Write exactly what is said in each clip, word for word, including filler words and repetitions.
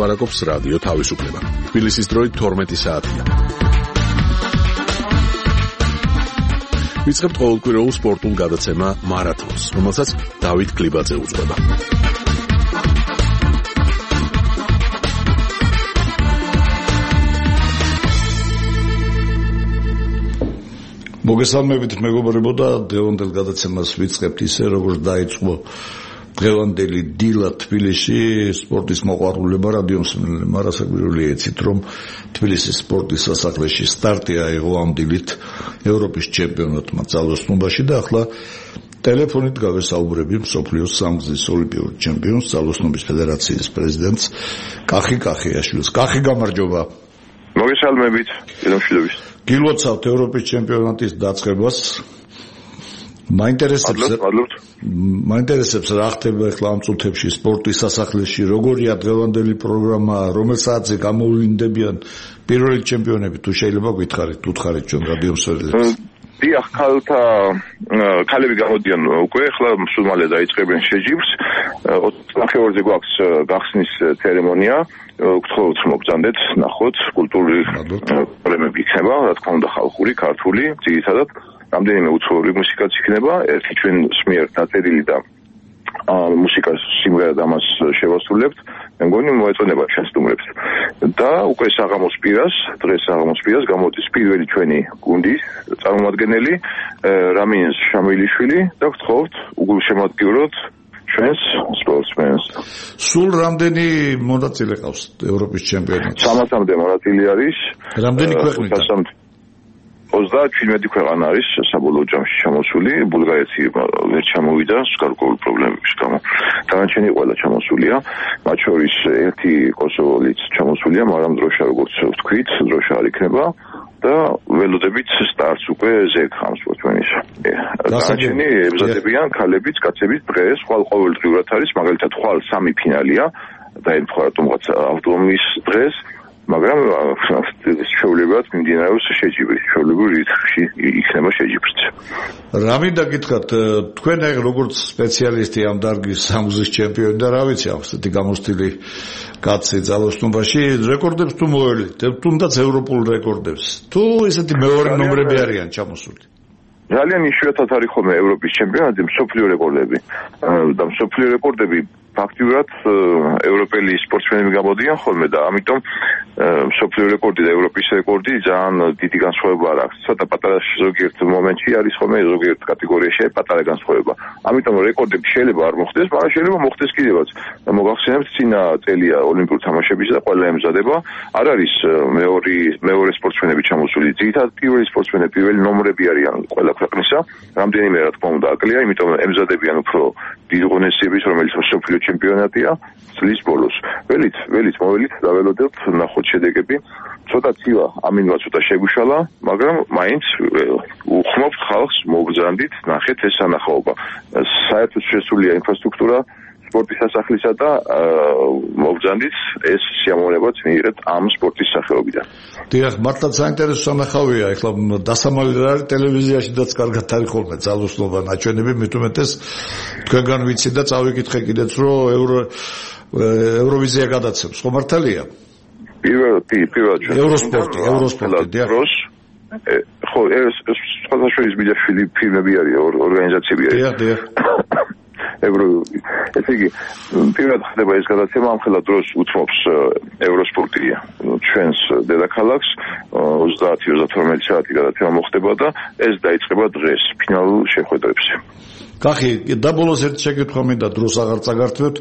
ლაპარაკობს რადიო თავისუფლება. თბილისის დროით თორმეტი საათია. ვიწყებთ ყოველკვირეულ სპორტულ გადაცემა მარათონს, რომელსაც დავით გლიბაძე უძღვება. მოგესალმებით მეგობრებო და დღევანდელ გადაცემას ვიწყებთ ისე როგორც დაიწყო დღევანდელი დილა თბილისში სპორტის მოყვარულება რადიომსმენელებმა რასაკვირველია იცით რომ თბილისის სპორტის სასახლეში სტარტი აიღო ამ დილით ევროპის ჩემპიონატმა ძალოსნობაში და ახლა ტელეფონით გავესაუბრები მსოფლიოს სამგზის ოლიმპიურ ჩემპიონს ძალოსნობის ფედერაციის პრეზიდენტს კახი კახიაშვილს. კახი გამარჯობა. მოგესალმებით ელამშვიდობის. გილოცავთ ევროპის ჩემპიონატის დაწყებას. მაინტერესებს მაინტერესებს რა ხდება ახლა ამ წუთებში სპორტის სასახლეში, როგორია დღევანდელი პროგრამა, რომელ საათზე გამოვლინდებიან პირველი ჩემპიონები, თუ შეიძლება გითხარით, უთხარით ჩვენ რადიომსმენელებს. დიახ, ქალთა ქალები გამოდიან უკვე, ახლა სულ მალე დაიწყებენ შეჯიბრს. ოცდახევარზე გვაქვს გახსნის ცერემონია. გთხოვთ მოგზანდეთ, ნახოთ, კულტურული პრემიები იქნება, რა თქმა უნდა, ხალხური, ქართული, ძირითადად. რამდენიმე უცხოური მუსიკაც იქნება, ერთი ჩვენს მიერ დაწერილი და მუსიკას სიმღერად ამას შევასრულებთ. მე მგონი მოეწონება ჩვენს სტუმრებს. და უკვე საღამოს პირას, დღეს საღამოს პირას გამოდის პირველი ჩვენი გუნდის წარმომადგენელი რამინ შამილიშვილი და გთხოვთ უგულშემატკივროთ ჩვენს სპორტსმენს. სულ რამდენი მონაწილე ყავს ევროპის ჩემპიონატში? სამასამდე მონაწილე არის. რამდენი ქვეყნიდან? ოცდაჩვიდმეტი ქვეყანა არის საბოლოო ჯამში ჩამოსული, ბულგარეთი ვერ ჩამოვიდა გარკვეული პრობლემების გამო. დანარჩენი ყველა ჩამოსულია, მათ შორის ერთი კოსოვოლიც ჩამოსულია, მაგრამ დროშა როგორც ვთქვით, დროშა არ იქნება და ველოდებით სტარტს უკვე ზეგ ამ სპორტსმენის. დანარჩენი ემზადებიან ქალებიც, კაცებიც დღეს, ხვალ ყოველდღიურად არის, მაგალითად ხვალ სამი ფინალია, დაემთხვა რატომღაც ავტომის დღეს. მაგრამ შეულებად მიმდინარეობს შეჯიბრი, შეულებრივ რიცხვში იქნება შეჯიბრიც. რა მინდა გითხრათ, თქვენ როგორც სპეციალისტი ამ დარგის სამგზის ჩემპიონი და რა ვიცი, ახსეთი გამოსტილი კაცი ძალოსნობაში, რეკორდებს თუ მოევლით, თუნდაც ევროპულ რეკორდებს. თუ ესეთი მეორე ნომრები არიან ჩამოსული. ძალიან იშვიათად არის ხოლმე ევროპის ჩემპიონატი, მსოფლიო რეკორდები. და მსოფლიო რეკორდები ფაქტიურად ევროპელი სპორტსმენები გამოდიან ხოლმე და ამიტომ მსოფლიო რეკორდი და ევროპის რეკორდი ძალიან დიდი განსხვავება არ აქვს. ცოტა პატარა ზოგიერთ მომენტში არის ხოლმე ზოგიერთ კატეგორიაში პატარა განსხვავება. ამიტომ რეკორდები შეიძლება არ მოხდეს, მაგრამ შეიძლება მოხდეს კიდევაც. მოგახსენებთ წინა წელია ოლიმპიურ თამაშებში და ყველა ემზადება. არ არის მეორე მეორე სპორტსმენები ჩამოსული. ძირითადად პირველი სპორტსმენები, პირველი ნომრები არიან ყველა ქვეყნისა. რამდენიმე რა თქმა უნდა აკლია, იმიტომ ემზადებიან უფრო დიდ ღონისძიების, რომელიც მსოფლიო ჩემპიონატია წლის ბოლოს. ველით, ველით მოველით დაველოდებთ, ნახოთ შედეგები. ცოტა ცივა, ამინვა ცოტა შეგუშალა, მაგრამ მაინც უხმობთ ხალხს, მოგზანდით, ნახეთ ეს სანახაობა. საერთოდ შესულია ინფრასტრუქტურა სპორტის სასახლისა და მოგზანდით ეს სიამოვნებაც მიიღეთ ამ სპორტის სახეობიდან. დიახ, მართლაც საინტერესო სანახავია, ეხლა დასამალი რა არის ტელევიზიაშიც კარგად არის ხოლმე ძალოსნობა ნაჩვენები, მით უმეტეს თქვენგან ვიცი და წავიკითხე კიდეც რომ ევრო ევროვიზია გადაცემს, ხო მართალია? პირველად, პირველად ჩვენ ევროსპორტი, ევროსპორტი, დიახ. ხო, ეს სხვადასხვა ბიძაშვილი ფილმები არის, ორგანიზაციები არის. დიახ, დიახ. ევრო ესე იგი პირველად ხდება ეს გადაცემა ამ ხელა დროს უთმობს ევროსპორტი ჩვენს დედაქალაქს ოცდაათი ოცდათორმეტი საათი გადაცემა მოხდება და ეს დაიწყება დღეს ფინალურ შეხვედრებში. კახი, და ბოლოს ერთ შეკითხვა მინდა დროს აღარ წაგართვევთ.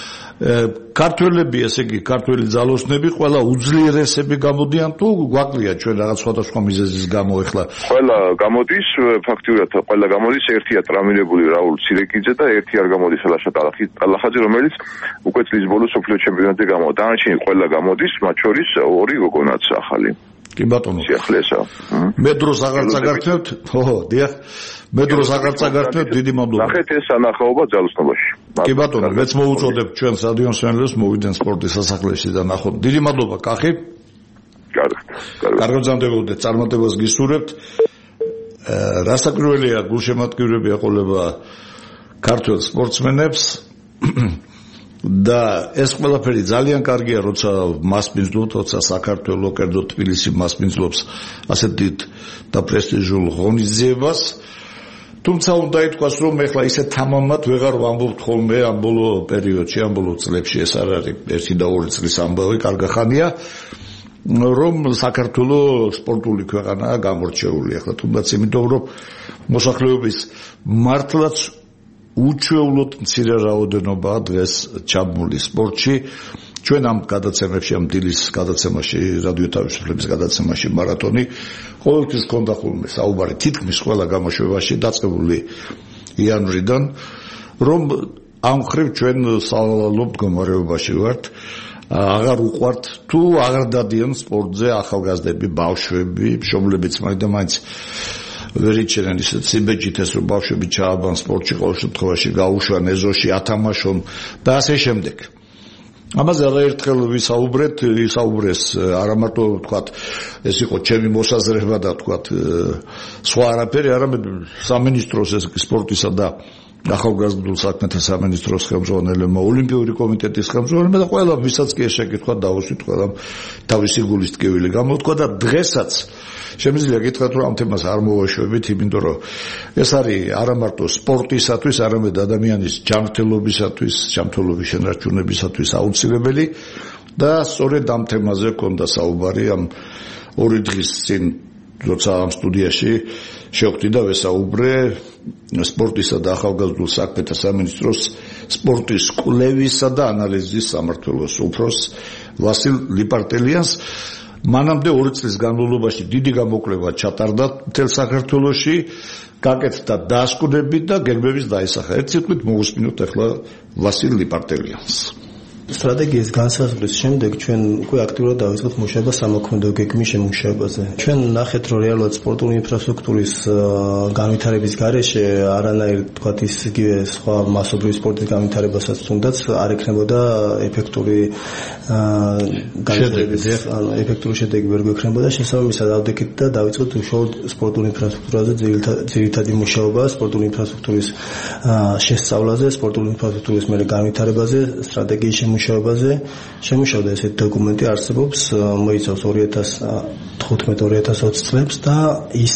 ქართველები, ესე იგი, ქართველი ძალოსნები, ყველა უძლიერესები გამოდიან თუ გვაკლია ჩვენ რაღაც სხვადასხვა მიზეზის გამო ეხლა? ყველა გამოდის, ფაქტიურად ყველა გამოდის, ერთია ტრამირებული რაულ ცირეკიძე და ერთი არ გამოდის ლაშა ტალახაძე, რომელიც უკვე წლის ბოლოს მსოფლიო ჩემპიონატზე გამოვა. დანარჩენი ყველა გამოდის, მათ შორის ორი გოგონაც ახალი. კი ბატონო. სიახლესა. მე დროს აღარ წაგართვევთ? ხო, დიახ. მე დროს აღარ წაგართვევთ, დიდი მადლობა. ნახეთ ეს სანახაობა ძალოსნობაში. კი ბატონო, მეც მოუწოდებ ჩვენს რადიომსმენელებს მოვიდნენ სპორტის სასახლეში და ნახოთ. დიდი მადლობა, კახი. კარგად. კარგად ზამდებოდეთ, წარმატებას გისურვებთ. რასაკვირველია, გულშემატკივრები ეყოლება ქართველ სპორტსმენებს. და ეს ყველაფერი ძალიან კარგია, როცა მასპინძლობთ, როცა საქართველოს კერძო თბილისი მასპინძლობს ასეთ დიდ და პრესტიჟულ ღონისძიებას. თუმცა უნდა ითქვას, რომ ეხლა ისე თამამად ვეღარ ვამბობთ ხოლმე ამ ბოლო პერიოდში, ამ ბოლო წლებში, ეს არ არის ერთი და ორი წლის ამბავი, კარგახანია, რომ საქართველოს სპორტული ქვეყანაა გამორჩეული. ახლა თუნდაც იმიტომ, რომ მოსახლეობის მართლაც უჩვეულოდ მცირე რაოდენობაა დღეს ჩაბმული სპორტში. ჩვენ ამ გადაცემებში, ამ დილის გადაცემაში, რადიო თავისუფლების გადაცემაში მარათონი ყოველთვის ჰქონდა ხოლმე საუბარი თითქმის ყველა გამოშვებაში დაწყებული იანვრიდან, რომ ამ ხრივ ჩვენ სავალალო მდგომარეობაში ვართ, აღარ უყვართ თუ აღარ დადიან სპორტზე ახალგაზრდები, ბავშვები, მშობლებიც მაინც ვერ იჩენენ ისეთ სიმბეჯით ეს, რომ ბავშვები ჩააბან სპორტში, ყოველ შემთხვევაში გაუშვან ეზოში, ათამაშონ და ასე შემდეგ. ამაზე არაერთხელ ვისაუბრეთ, ვისაუბრეს არა მარტო ვთქვათ, ეს იყო ჩემი მოსაზრება და ვთქვათ სხვა არაფერი, არამედ სამინისტროს ეს სპორტისა და ახალგაზრდულ საქმეთა სამინისტროს ხელმძღვანელმა, ოლიმპიური კომიტეტის ხელმძღვანელმა და ყველა ვისაც კი ეს შეკითხვა დაუსვით, ყველამ თავისი გულის ტკივილი გამოთქვა და დღესაც შემიძლია გითხრათ, რომ ამ თემას არ მოვაშვებით, იმიტომ რომ ეს არის არა მარტო სპორტისათვის, არამედ ადამიანის ჯანმრთელობისათვის, ჯანმრთელობის შენარჩუნებისათვის აუცილებელი და სწორედ ამ თემაზე გქონდა საუბარი ამ ორი დღის წინ, როცა ამ სტუდიაში შევხვდი და ვესაუბრე სპორტისა და ახალგაზრდულ საქმეთა სამინისტროს სპორტის კვლევისა და ანალიზის სამმართველოს უფროს ვასილ ლიპარტელიანს. მანამდე ორი წლის განმავლობაში დიდი გამოკვლევა ჩატარდა მთელ საქართველოში, გაკეთდა დასკვნები და გეგმების დაისახა. ერთ სიტყვით მოვუსმინოთ ახლა ვასილ ლიპარტელიანს. სტრატეგიის განსაზღვრის შემდეგ ჩვენ უკვე აქტიურად დავიწყეთ მუშაობა სამოქმედო გეგმის შემუშავებაზე. ჩვენ ნახეთ, რომ რეალურად სპორტული ინფრასტრუქტურის განვითარების გარეშე არანაირ თქვათ ისგივე სხვა მასობრივი სპორტის განვითარებასაც თუნდაც არ ექნებოდა ეფექტური განვითარების ეფექტური შედეგი ვერ გვექნებოდა. შესაბამისად ავდექით და დავიწყეთ უშუალოდ სპორტული ინფრასტრუქტურაზე ძირითადი მუშაობა, სპორტული ინფრასტრუქტურის შესწავლაზე, სპორტული ინფრასტრუქტურის მერე განვითარებაზე, სტრატეგიის მუშაობაზე. შემუშავდა ესეთი დოკუმენტი არსებობს, მოიცავს ორი ათას თხუთმეტ ორი ათას ოცი წლებს და ის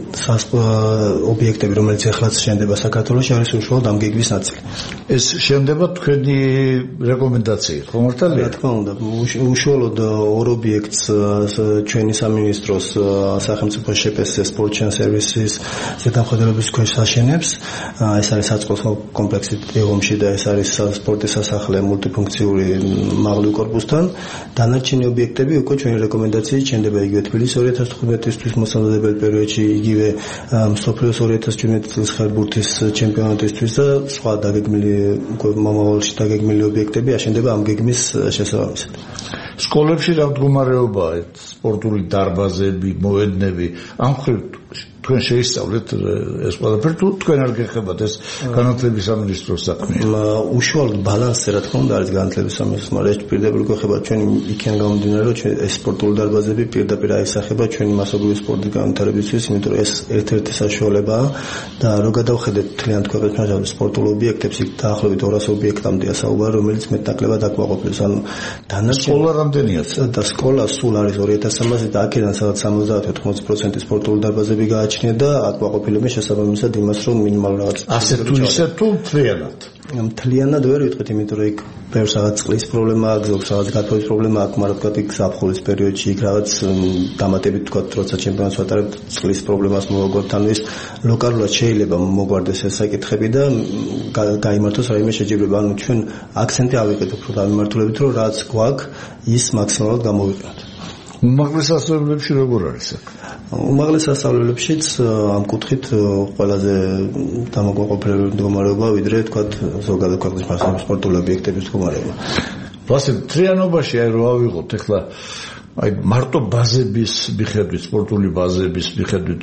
ობიექტები, რომელიც ახლაც შენდება საქართველოში, არის უშუალოდ ამ გეგმის ნაწილი. ეს შენდება თქვენი რეკომენდაციით, ხო მართალია? რა თქმა უნდა, უშუალოდ ორ ობიექტს ჩვენი სამინისტროს სახელმწიფო შეპეს სპორტ სერვისის ზედამხედველობის ქვეშ აშენებს. ეს არის საწყო კომპლექსი დევომში და ეს არის სპორტის სასახლე მულტიფუნქციური მაღლივ კორპუსთან. დანარჩენი ობიექტები უკვე ჩვენი რეკომენდაციით შენდება იგივე თბილისის ორი ათას თხუთმეტისთვის მოსამზადებელ პერიოდში, იგივე მსოფლიოს ორი ათას შვიდმეტი წლის ხერბურთის ჩემპიონატისთვის და სხვა დაგეგმილი უკვე მომავალში დაგეგმილი ობიექტები აშენდება ამ გეგმის შესაბამისად. სკოლებში რა მდგომარეობაა სპორტული დარბაზები, მოედნები, ამ ხრივ თქვენ შეისწავლეთ ეს ყველაფერი, თუ თქვენ არ გეხებათ ეს განათლების სამინისტროს საქმეა? უშუალოდ ბალანსზე რა თქმა უნდა არის განათლების სამინისტროს, მაგრამ ეს პირდაპირ გვეხება ჩვენ იქიდან გამომდინარე, რომ ჩვენ ეს სპორტული დარბაზები პირდაპირ აისახება ჩვენი მასობრივი სპორტის განვითარებისთვის, იმიტომ რომ ეს ერთ-ერთი საშუალებაა და რო გადავხედეთ მთლიანად ქვეყნის მასშტაბით სპორტულ ობიექტებს, იქ დაახლოებით ორას ობიექტამდეა საუბარი, რომელიც მეტნაკლებად აკმაყოფილებს. ანუ დანარჩენი სკოლა რამდენია? და სკოლა სულ არის ორი ათას სამასი და აქედან სადაც სამოცდაათი ოთხმოცი პროცენტი სპორტული დარბაზები გააჩნია და აკმაყოფილებს შესაბამისად იმას, რომ მინიმალურ რაღაც ასე თუ ისე თუ მთლიანად. მთლიანად ვერ ვიტყვით, იმიტომ რომ იქ ბევრს რაღაც წყლის პრობლემა აქვს, რაღაც გათბობის პრობლემა აქვს, მაგრამ თქვათ იქ ზაფხულის პერიოდში იქ რაღაც დამატებით თქვათ, როცა ჩემპიონატს ვატარებთ, წყლის პრობლემას მოვაგოთ, ანუ ის ლოკალურად შეიძლება მოგვარდეს ეს საკითხები და გაიმართოს რაიმე შეჯიბრება. ანუ ჩვენ აქცენტი ავიკეთოთ უფრო დამიმართულებით, რომ რაც გვაქვს, ის მაქსიმალურად გამოვიყენოთ. უმაღლეს სასწავლებლებში როგორ არის აქ? უმაღლეს სასწავლებლებშიც ამ კუთხით ყველაზე დამაკმაყოფილებელი მდგომარეობა, ვიდრე თქვათ ზოგადად ქვეყნის მასშტაბის სპორტული ობიექტების მდგომარეობა. ვასილ, თრიანობაში აი რო ავიღოთ ახლა აი მარტო ბაზების მიხედვით, სპორტული ბაზების მიხედვით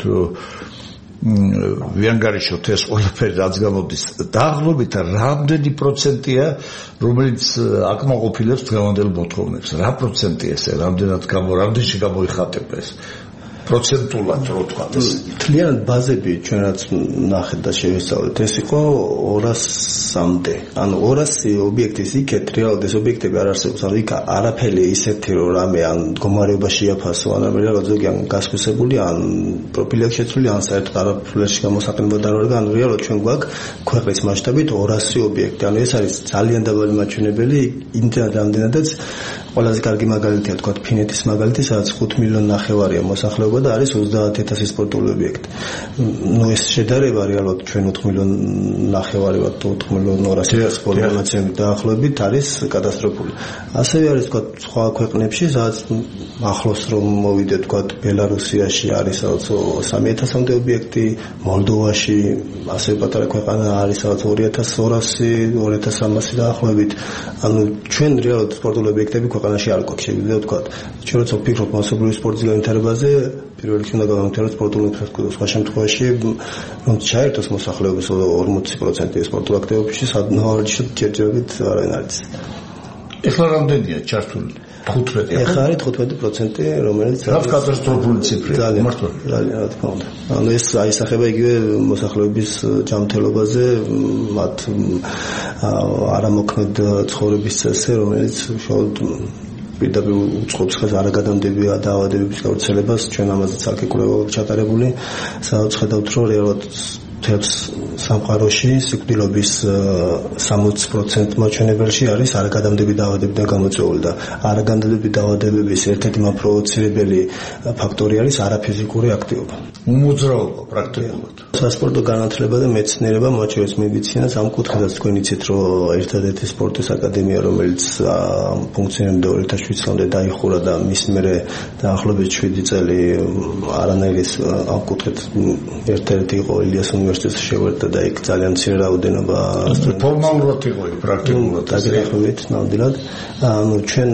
ვიანგარიშოთ ეს ყველაფერი რაც გამოდის, დაახლოებით რამდენი პროცენტია, რომელიც აკმაყოფილებს დღევანდელ მოთხოვნებს? რა პროცენტია ეს? რამდენად გამო, რამდენში გამოიხატება ეს? პროცენტულად რო ვთქვათ ეს. Თლიანად ბაზები ჩვენ რაც ნახეთ და შევისწავლეთ, ეს იყო ორასამდე. ანუ ორასი ობიექტის იქეთ რეალურად ეს ობიექტები არ არსებობს. ანუ იქ არაფერი ისეთი რომ რამე ან მდგომარეობაში იაფასო, ან რეალურად ზოგი ან გასხვისებული, ან პროფილი აქვს შეცვლილი, ან საერთოდ არაფერში გამოსაყენებლად არ არის. ანუ რეალურად ჩვენ გვაქვს ქვეყნის მასშტაბით ორასი ობიექტი. ანუ ეს არის ძალიან დაბალი მაჩვენებელი, იმდენად რამდენადაც ყველაზე კარგი მაგალითია თქვა ფინეთის მაგალითი, სადაც ხუთი მილიონი ნახევარია მოსახლეობა და არის ოცდაათი ათასი სპორტული ობიექტი. ნუ ეს შედარება რეალურად ჩვენ ოთხ მილიონი ნახევარი ვართ, ოთხ მილიონი ორასი სპორტმენაცემით დაახლოებით არის კატასტროფული. ასევე არის თქვა სხვა ქვეყნებში, სადაც ახლოს რომ მოვიდეთ თქვა ბელარუსიაში არის სადაც სამი ათასამდე ობიექტი, მოლდოვაში ასევე პატარა ქვეყანა არის სადაც ორი ათას ორასი, ორი ათას სამასი დაახლოებით. ანუ ჩვენ რეალურად სპორტული ობიექტები ქვეყანაში არ გვაქვს, შეგვიძლია ვთქვათ. ჩვენ როცა ვფიქრობ მასობრივი სპორტის განვითარებაზე, პირველ რიგში უნდა გავამთავროთ სპორტული ინფრასტრუქტურა. სხვა შემთხვევაში, რომ ჩაერთოს მოსახლეობის ორმოცი პროცენტი სპორტულ აქტივობებში, სადმთავრში ჯერჯერობით არავინ არ არის. ეხლა რამდენია ჩართული? თხუთმეტი. ეხლა არის თხუთმეტი პროცენტი, რომელიც არის კატასტროფული ციფრია. მართლა. ძალიან რა თქმა უნდა. ანუ ეს აისახება იგივე მოსახლეობის ჯანმრთელობაზე, მათ არამოქმედ ცხოვრების წესზე, რომელიც უშუალოდ პირდაპირ უწყობს ხაზ არაგადამდები დაავადებების გავრცელებას. ჩვენ ამაზე ცალკე კვლევები ჩატარებული, სადაც ხედავთ, რომ რეალურად თებს სამყაროში სიკვდილობის სამოცი პროცენტი მაჩვენებელში არის არაგადამდები დაავადებიდან გამოწვეული და არაგადამდები დაავადებების ერთ-ერთი მაპროვოცირებელი ფაქტორი არის არაფიზიკური აქტივობა. უმოძრაობა პრაქტიკულად. სასპორტო განათლება და მეცნიერება, მათ შორის მედიცინას ამ კუთხესაც თქვენ იცით, რომ ერთადერთი სპორტის აკადემია, რომელიც ფუნქციონირებდა ორი ათას შვიდ წლამდე დაიხურა და მის მერე დაახლოებით შვიდი წელი არანაირი ამ კუთხით ერთ-ერთი იყო ილიას უნივერსიტეტში შევერდა და იქ ძალიან მცირე რაოდენობა ფორმალურად იყო იქ პრაქტიკულად დაახლოებით ნამდვილად. ანუ ჩვენ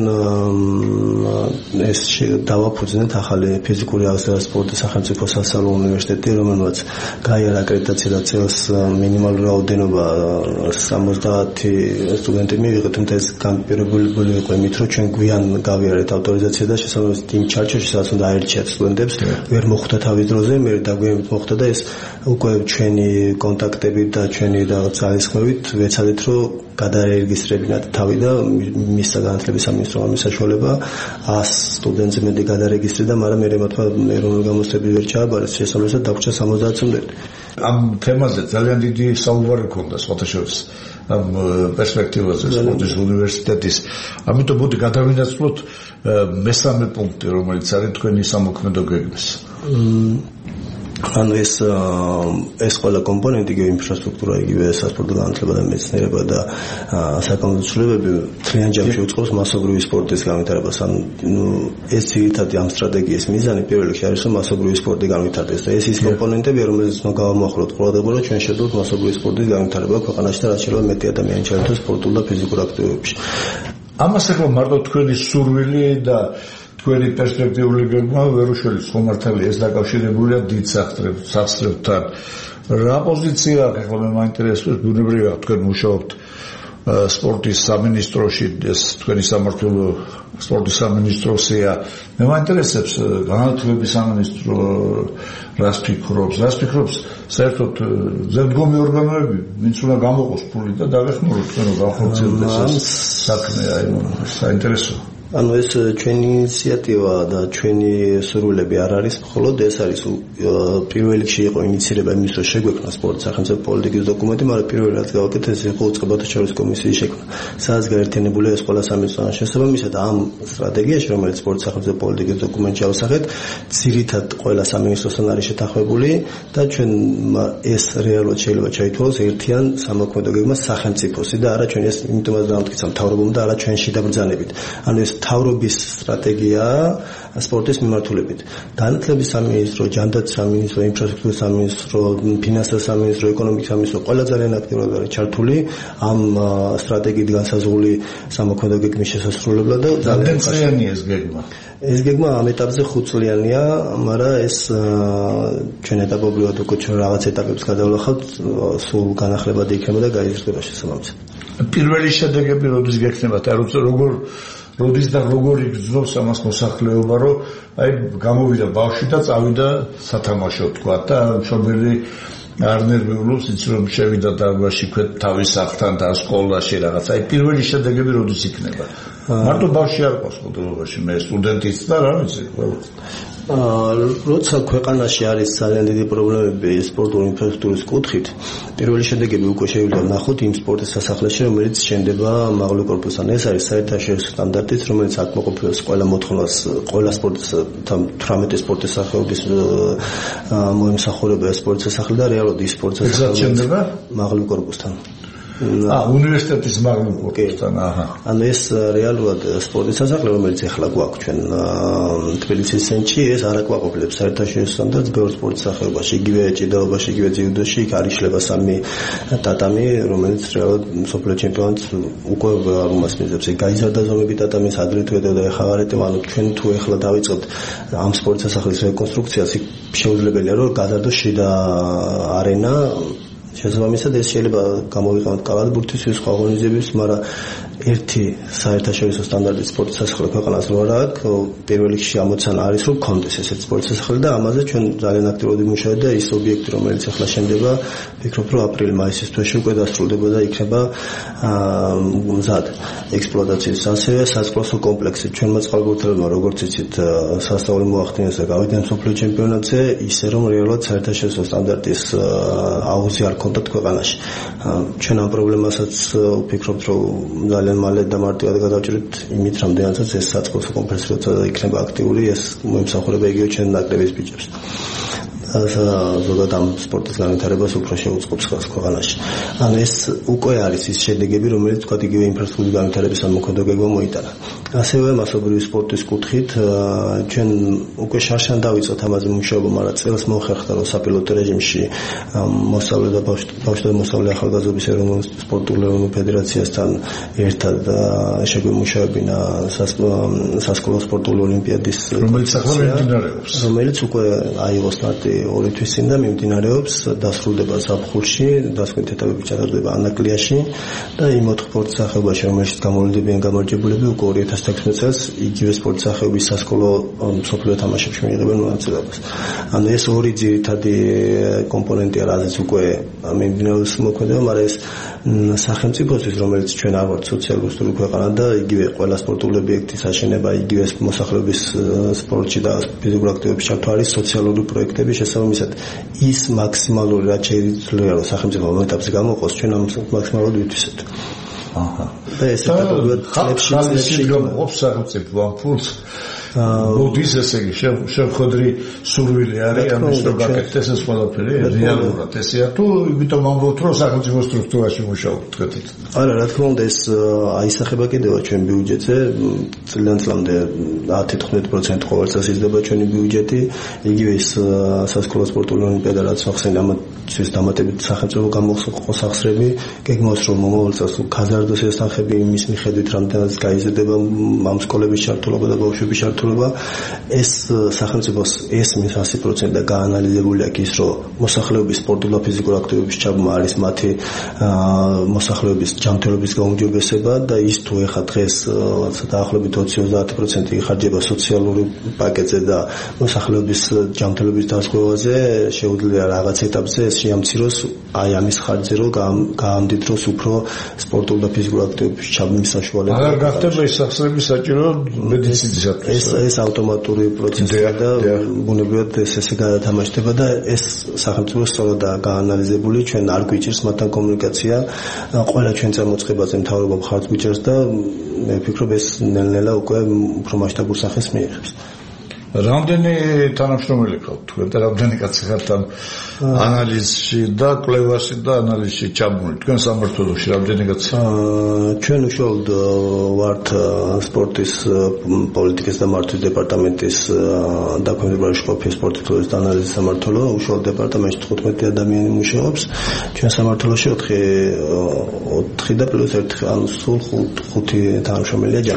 ეს დავაფუძნეთ ახალი ფიზიკური აღზრდა სპორტის სახელმწიფო სასწავლო უნივერსიტეტი, რომელმაც გაიარა აკრედიტაცია წელს მინიმალური რაოდენობა სამოცდაათი სტუდენტი მივიღეთ, თუმცა ეს განპირობებული იყო იმით, რომ ჩვენ გვიან გავიარეთ ავტორიზაცია და შესაბამისად იმ ჩარჩოში, სადაც უნდა აერჩიათ სტუდენტებს, ვერ მოხვდა თავის დროზე, მე დაგვიანებით მოხვდა და ეს უკვე ჩვენი კონტაქტებით და ჩვენი რაღაც ძალისხმევით ვეცადეთ, რომ გადარეგისტრებინათ თავი და მისცა განათლების სამინისტრომ ამის საშუალება ას სტუდენტზე მეტი გადარეგისტრირდა, მაგრამ მე მათმა ეროვნული გამოცდები ვერ ჩააბარეს, შესაბამისად დაგვრჩა სამოცდაათი სტუდენტი. ამ თემაზე ძალიან დიდი საუბარი ქონდა სხვათა შორის ამ პერსპექტივაზე სპორტის უნივერსიტეტის. ამიტომ მოდი გადავინაცვლოთ მესამე პუნქტი, რომელიც არის თქვენი სამოქმედო გეგმის. ანუ ეს ეს ყველა კომპონენტი, იგივე ინფრასტრუქტურა, იგივე სასპორტო განათლება და მეცნიერება და საკანონმდებლო ცვლილებები ძალიან ჯამში უწყობს მასობრივი სპორტის განვითარებას. ანუ ეს ძირითადი ამ სტრატეგიის მიზანი პირველ რიგში არის, რომ მასობრივი სპორტი განვითარდეს და ეს ის კომპონენტებია, რომელზეც უნდა გავამახვილოთ ყურადღება, რომ ჩვენ შევძლოთ მასობრივი სპორტის განვითარება ქვეყანაში და რაც შეიძლება მეტი ადამიანი ჩაერთოს სპორტულ და ფიზიკურ აქტივობებში. ამას ეხლა მარტო თქვენი სურვილი და თქვენი პერსპექტიული გეგმა ვერ უშველის, ხო მართალია ეს დაკავშირებულია დიდ სახსრებთან. რა პოზიცია აქვს ეხლა მე მაინტერესებს, ბუნებრივია თქვენ მუშაობთ სპორტის სამინისტროში, ეს თქვენი სამმართველო სპორტის სამინისტროსია. მე მაინტერესებს განათლების სამინისტრო რას ფიქრობს, რას ფიქრობს საერთოდ ზემდგომი ორგანოები, ვინც უნდა გამოყოს ფული და დაგეხმაროთ თქვენ რომ გავხორციელდეს ეს საქმე, აი საინტერესოა. ანუ ეს ჩვენი ინიციატივა და ჩვენი სურვილები არ არის მხოლოდ ეს არის პირველ რიგში იყო ინიცირება იმის რომ შეგვექმნა სპორტის სახელმწიფო პოლიტიკის დოკუმენტი, მაგრამ პირველ რაც გავაკეთეთ ეს იყო უწყებათა შორის კომისიის შექმნა, სადაც გაერთიანებულია ეს ყველა სამინისტროს შესაბამისად ამ სტრატეგიაში, რომელიც სპორტის სახელმწიფო პოლიტიკის დოკუმენტში ავსახეთ, ძირითად ყველა სამინისტროსთან არის შეთანხმებული და ჩვენ ეს რეალურად შეიძლება ჩაითვალოს ერთიან სამოქმედო გეგმას სახელმწიფოსი და არა ჩვენ ეს იმიტომაც დავამტკიცა მთავრობამ და არა ჩვენში დაბრძანებით. ანუ ეს თავრობის სტრატეგია სპორტის მიმართულებით. განათლების სამინისტრო, ჯანდაცვის სამინისტრო, ინფრასტრუქტურის სამინისტრო, ფინანსთა სამინისტრო, ეკონომიკის სამინისტრო ყველა ძალიან აქტიურად არის ჩართული ამ სტრატეგიით განსაზღვრული სამოქმედო გეგმის შესასრულებლად და ძალიან წლიანი ეს გეგმა. ეს გეგმა ამ ეტაპზე ხუთ წლიანია, მაგრამ ეს ჩვენ ეტაპობრივად უკვე ჩვენ რაღაც ეტაპებს გადავლახავთ, სულ განახლებადი იქნება და გაიზრდება შესაბამისად. პირველი შედეგები როდის გექნებათ, აი როგორ როდის და როგორ იგრძნობს ამას მოსახლეობა, რომ აი გამოვიდა ბავშვი და წავიდა სათამაშო თქვა და მშობელი არ ნერვიულობს, იცი რომ შევიდა დარბაზში ქვეთ თავის სახლთან და სკოლაში რაღაცა. აი პირველი შედეგები როდის იქნება? მარტო ბავშვი არ ყავს მოდელობაში, მე სტუდენტიც და რა ვიცი, ყველა. როცა ქვეყანაში არის ძალიან დიდი პრობლემები სპორტული ინფრასტრუქტურის კუთხით, პირველი შედეგები უკვე შევიდა ვნახოთ იმ სპორტის სასახლეში, რომელიც შენდება მაღალი კორპუსთან. ეს არის საერთაშორისო სტანდარტიც, რომელიც აკმაყოფილებს ყველა მოთხოვნას, ყველა სპორტის თვრამეტი სპორტის სახეობის მოემსახურება სპორტის სასახლე და რეალურად ის სპორტის სასახლე შენდება მაღალი კორპუსთან. აა უნივერსიტეტის მაღალი კორპუსთან, აჰა. ანუ ეს რეალურად სპორტის სასახლე, რომელიც ახლა გვაქვს ჩვენ თბილისის ცენტრში, ეს არ აკმაყოფილებს საერთაშორისო სტანდარტს ბევრ სპორტის სახეობაში, იგივე ჭიდაობაში, იგივე ძიუდოში, იქ არ იშლება სამი ტატამი, რომელიც რეალურად მსოფლიო ჩემპიონატს უკვე არ უმასპინძლებს. იქ გაიზარდა ზომები ტატამის ადრე თუ და ეხლა არ ეტევა, ანუ ჩვენ თუ ეხლა დავიწყებთ ამ სპორტის სასახლის რეკონსტრუქციას, იქ შეუძლებელია რომ გაზარდოს შიდა არენა. შესაბამისად ეს შეიძლება გამოვიყენოთ კალათბურთის სხვა ორგანიზებისთვის, მაგრამ ერთი საერთაშორისო სტანდარტის სპორტის სასახლე ქვეყანას რო არ აქვს, პირველ რიგში ამოცანა არის რომ გქონდეს ესეთ სპორტის სასახლე და ამაზე ჩვენ ძალიან აქტიურად ვიმუშავებთ და ის ობიექტი რომელიც ახლა შენდება, ვფიქრობ რომ აპრილ-მაისის თვეში უკვე დასრულდება და იქნება მზად ექსპლუატაციის. ასევე საწყვეტო კომპლექსი ჩვენმა წყალბურთელებმა როგორც იცით სასწავლო მოახდინეს და გავიდნენ მსოფლიო ჩემპიონატზე, ისე რომ რეალურად საერთაშორისო სტანდარტის აუზი არ კონტაქტ ქვეყანაში. ჩვენ ამ პრობლემასაც ვფიქრობთ რომ ძალიან მალე და მარტივად გადავჭრით იმით, რამდენადაც ეს საწყვეტო კომპლექსი როცა იქნება აქტიური, ეს მოემსახურება იგივე ჩვენ ნაკრების ბიჭებს. ზოგადად ამ სპორტის განვითარებას უფრო შეუწყობს ხელს ქვეყანაში. ანუ ეს უკვე არის ის შედეგები, რომელიც თქვა იგივე ინფრასტრუქტურის განვითარების ამოქმედებებმა მოიტანა. ასევე მასობრივი სპორტის კუთხით ჩვენ უკვე შარშან დავიწყეთ ამაზე მუშაობა, მაგრამ წელს მოხერხდა რომ საპილოტო რეჟიმში მოსწავლე და ბავშვთა მოსწავლე ახალგაზრდობის ეროვნული სპორტული ფედერაციასთან ერთად შეგვიმუშავებინა სასკოლო სპორტული ოლიმპიადის რომელიც ახლა მიმდინარეობს, რომელიც უკვე აიღო სტარტი ორი თვის წინ და მიმდინარეობს, დასრულდება ზაფხულში, დასკვეთ ეტაპები ჩატარდება ანაკლიაში და იმ ოთხ სპორტის სახეობაში, რომელშიც გამოვიდებიან გამარჯვებულები, უკვე ორი ათას თექვსმეტ წელს იგივე სპორტის სახეობის სასკოლო მსოფლიო თამაშებში მიიღებენ მონაწილეობას. ანუ ეს ორი ძირითადი კომპონენტია, რაზეც უკვე მიმდინარეობს მოქმედება, მაგრამ ეს სახელმწიფოსთვის, რომელიც ჩვენ არ ვართ სოციალისტური ქვეყანა და იგივე ყველა სპორტული ობიექტის აშენება, იგივე მოსახლეობის სპორტში და ფიზიკურ აქტივობებში ჩართვა არის სოციალური პროექტები, შესაბამისად ის მაქსიმალური რაც შეიძლება რომ სახელმწიფო ამ ეტაპზე გამოყოს, ჩვენ ამ მაქსიმალურად ვიტვისებთ. აჰა. და ეს ეტაპობრივად წლებში წლებში გამოყობს სახელმწიფო ამ ფულს. მოდის ესე იგი შევხვედრი სურვილი არის ამის რომ გაკეთდეს ეს ყველაფერი რეალურად ესეა თუ იმიტომ ამბობთ რომ სახელმწიფო სტრუქტურაში მუშაობთ თქვით? არა, რა თქმა უნდა ეს აისახება კიდევ ჩვენ ბიუჯეტზე, წლიდან წლამდე ათი თხუთმეტი პროცენტი ყოველ წელს იზრდება ჩვენი ბიუჯეტი, იგივე ის სასკოლო სპორტული ოლიმპიადა რაც ახსენე ამათთვის დამატებით სახელმწიფო გამოხოს ახსრები, გეგმავს რომ მომავალ წელს გაზარდოს ეს თანხები იმის მიხედვით რამდენადაც გაიზრდება ამ სკოლების ჩართულობა და ბავშვების ჩართულობა. ეს სახელმწიფოს ესმის ასი პროცენტი და გაანალიზებული აქვს ის, რომ მოსახლეობის სპორტული და ფიზიკური აქტივობის ჩაბმა არის მათი მოსახლეობის ჯანმრთელობის გაუმჯობესება და ის თუ ეხა დღეს დაახლოებით ოცი ოცდაათი პროცენტი იხარჯება სოციალური პაკეტზე და მოსახლეობის ჯანმრთელობის დაზღვევაზე, შეუძლია რაღაც ეტაპზე ეს შეამციროს აი ამის ხარჯზე, რომ გაამდიდროს უფრო სპორტული და ფიზიკური აქტივობის ჩაბმის საშუალება. აღარ გახდება ის სახსრები საჭირო მედიცინისათვის. ეს ავტომატური პროცესია და ბუნებრივად ეს ესე გადათამაშდება და ეს სახელმწიფო სწორადაა გაანალიზებული, ჩვენ არ გვიჭირს მათთან კომუნიკაცია, ყველა ჩვენ წამოწყებაზე მთავრობა მხარს გვიჭერს და მე ვფიქრობ ეს ნელ-ნელა უკვე უფრო მასშტაბურ სახეს მიიღებს. რამდენი თანამშრომელი ხართ თქვენ და რამდენი კაცი ხართ ამ ანალიზში და კვლევაში და ანალიზში ჩაბმული თქვენ სამმართველოში რამდენი კაცი? ჩვენ უშუალოდ ვართ სპორტის პოლიტიკის და მართვის დეპარტამენტის დაქვემდებარებაში ყოფილი სპორტის და ანალიზის სამმართველო, უშუალოდ დეპარტამენტში თხუთმეტი ადამიანი მუშაობს, ჩვენ სამმართველოში ოთხი ოთხი და პლუს ერთი, ანუ სულ ხუთი თანამშრომელია ჯამში.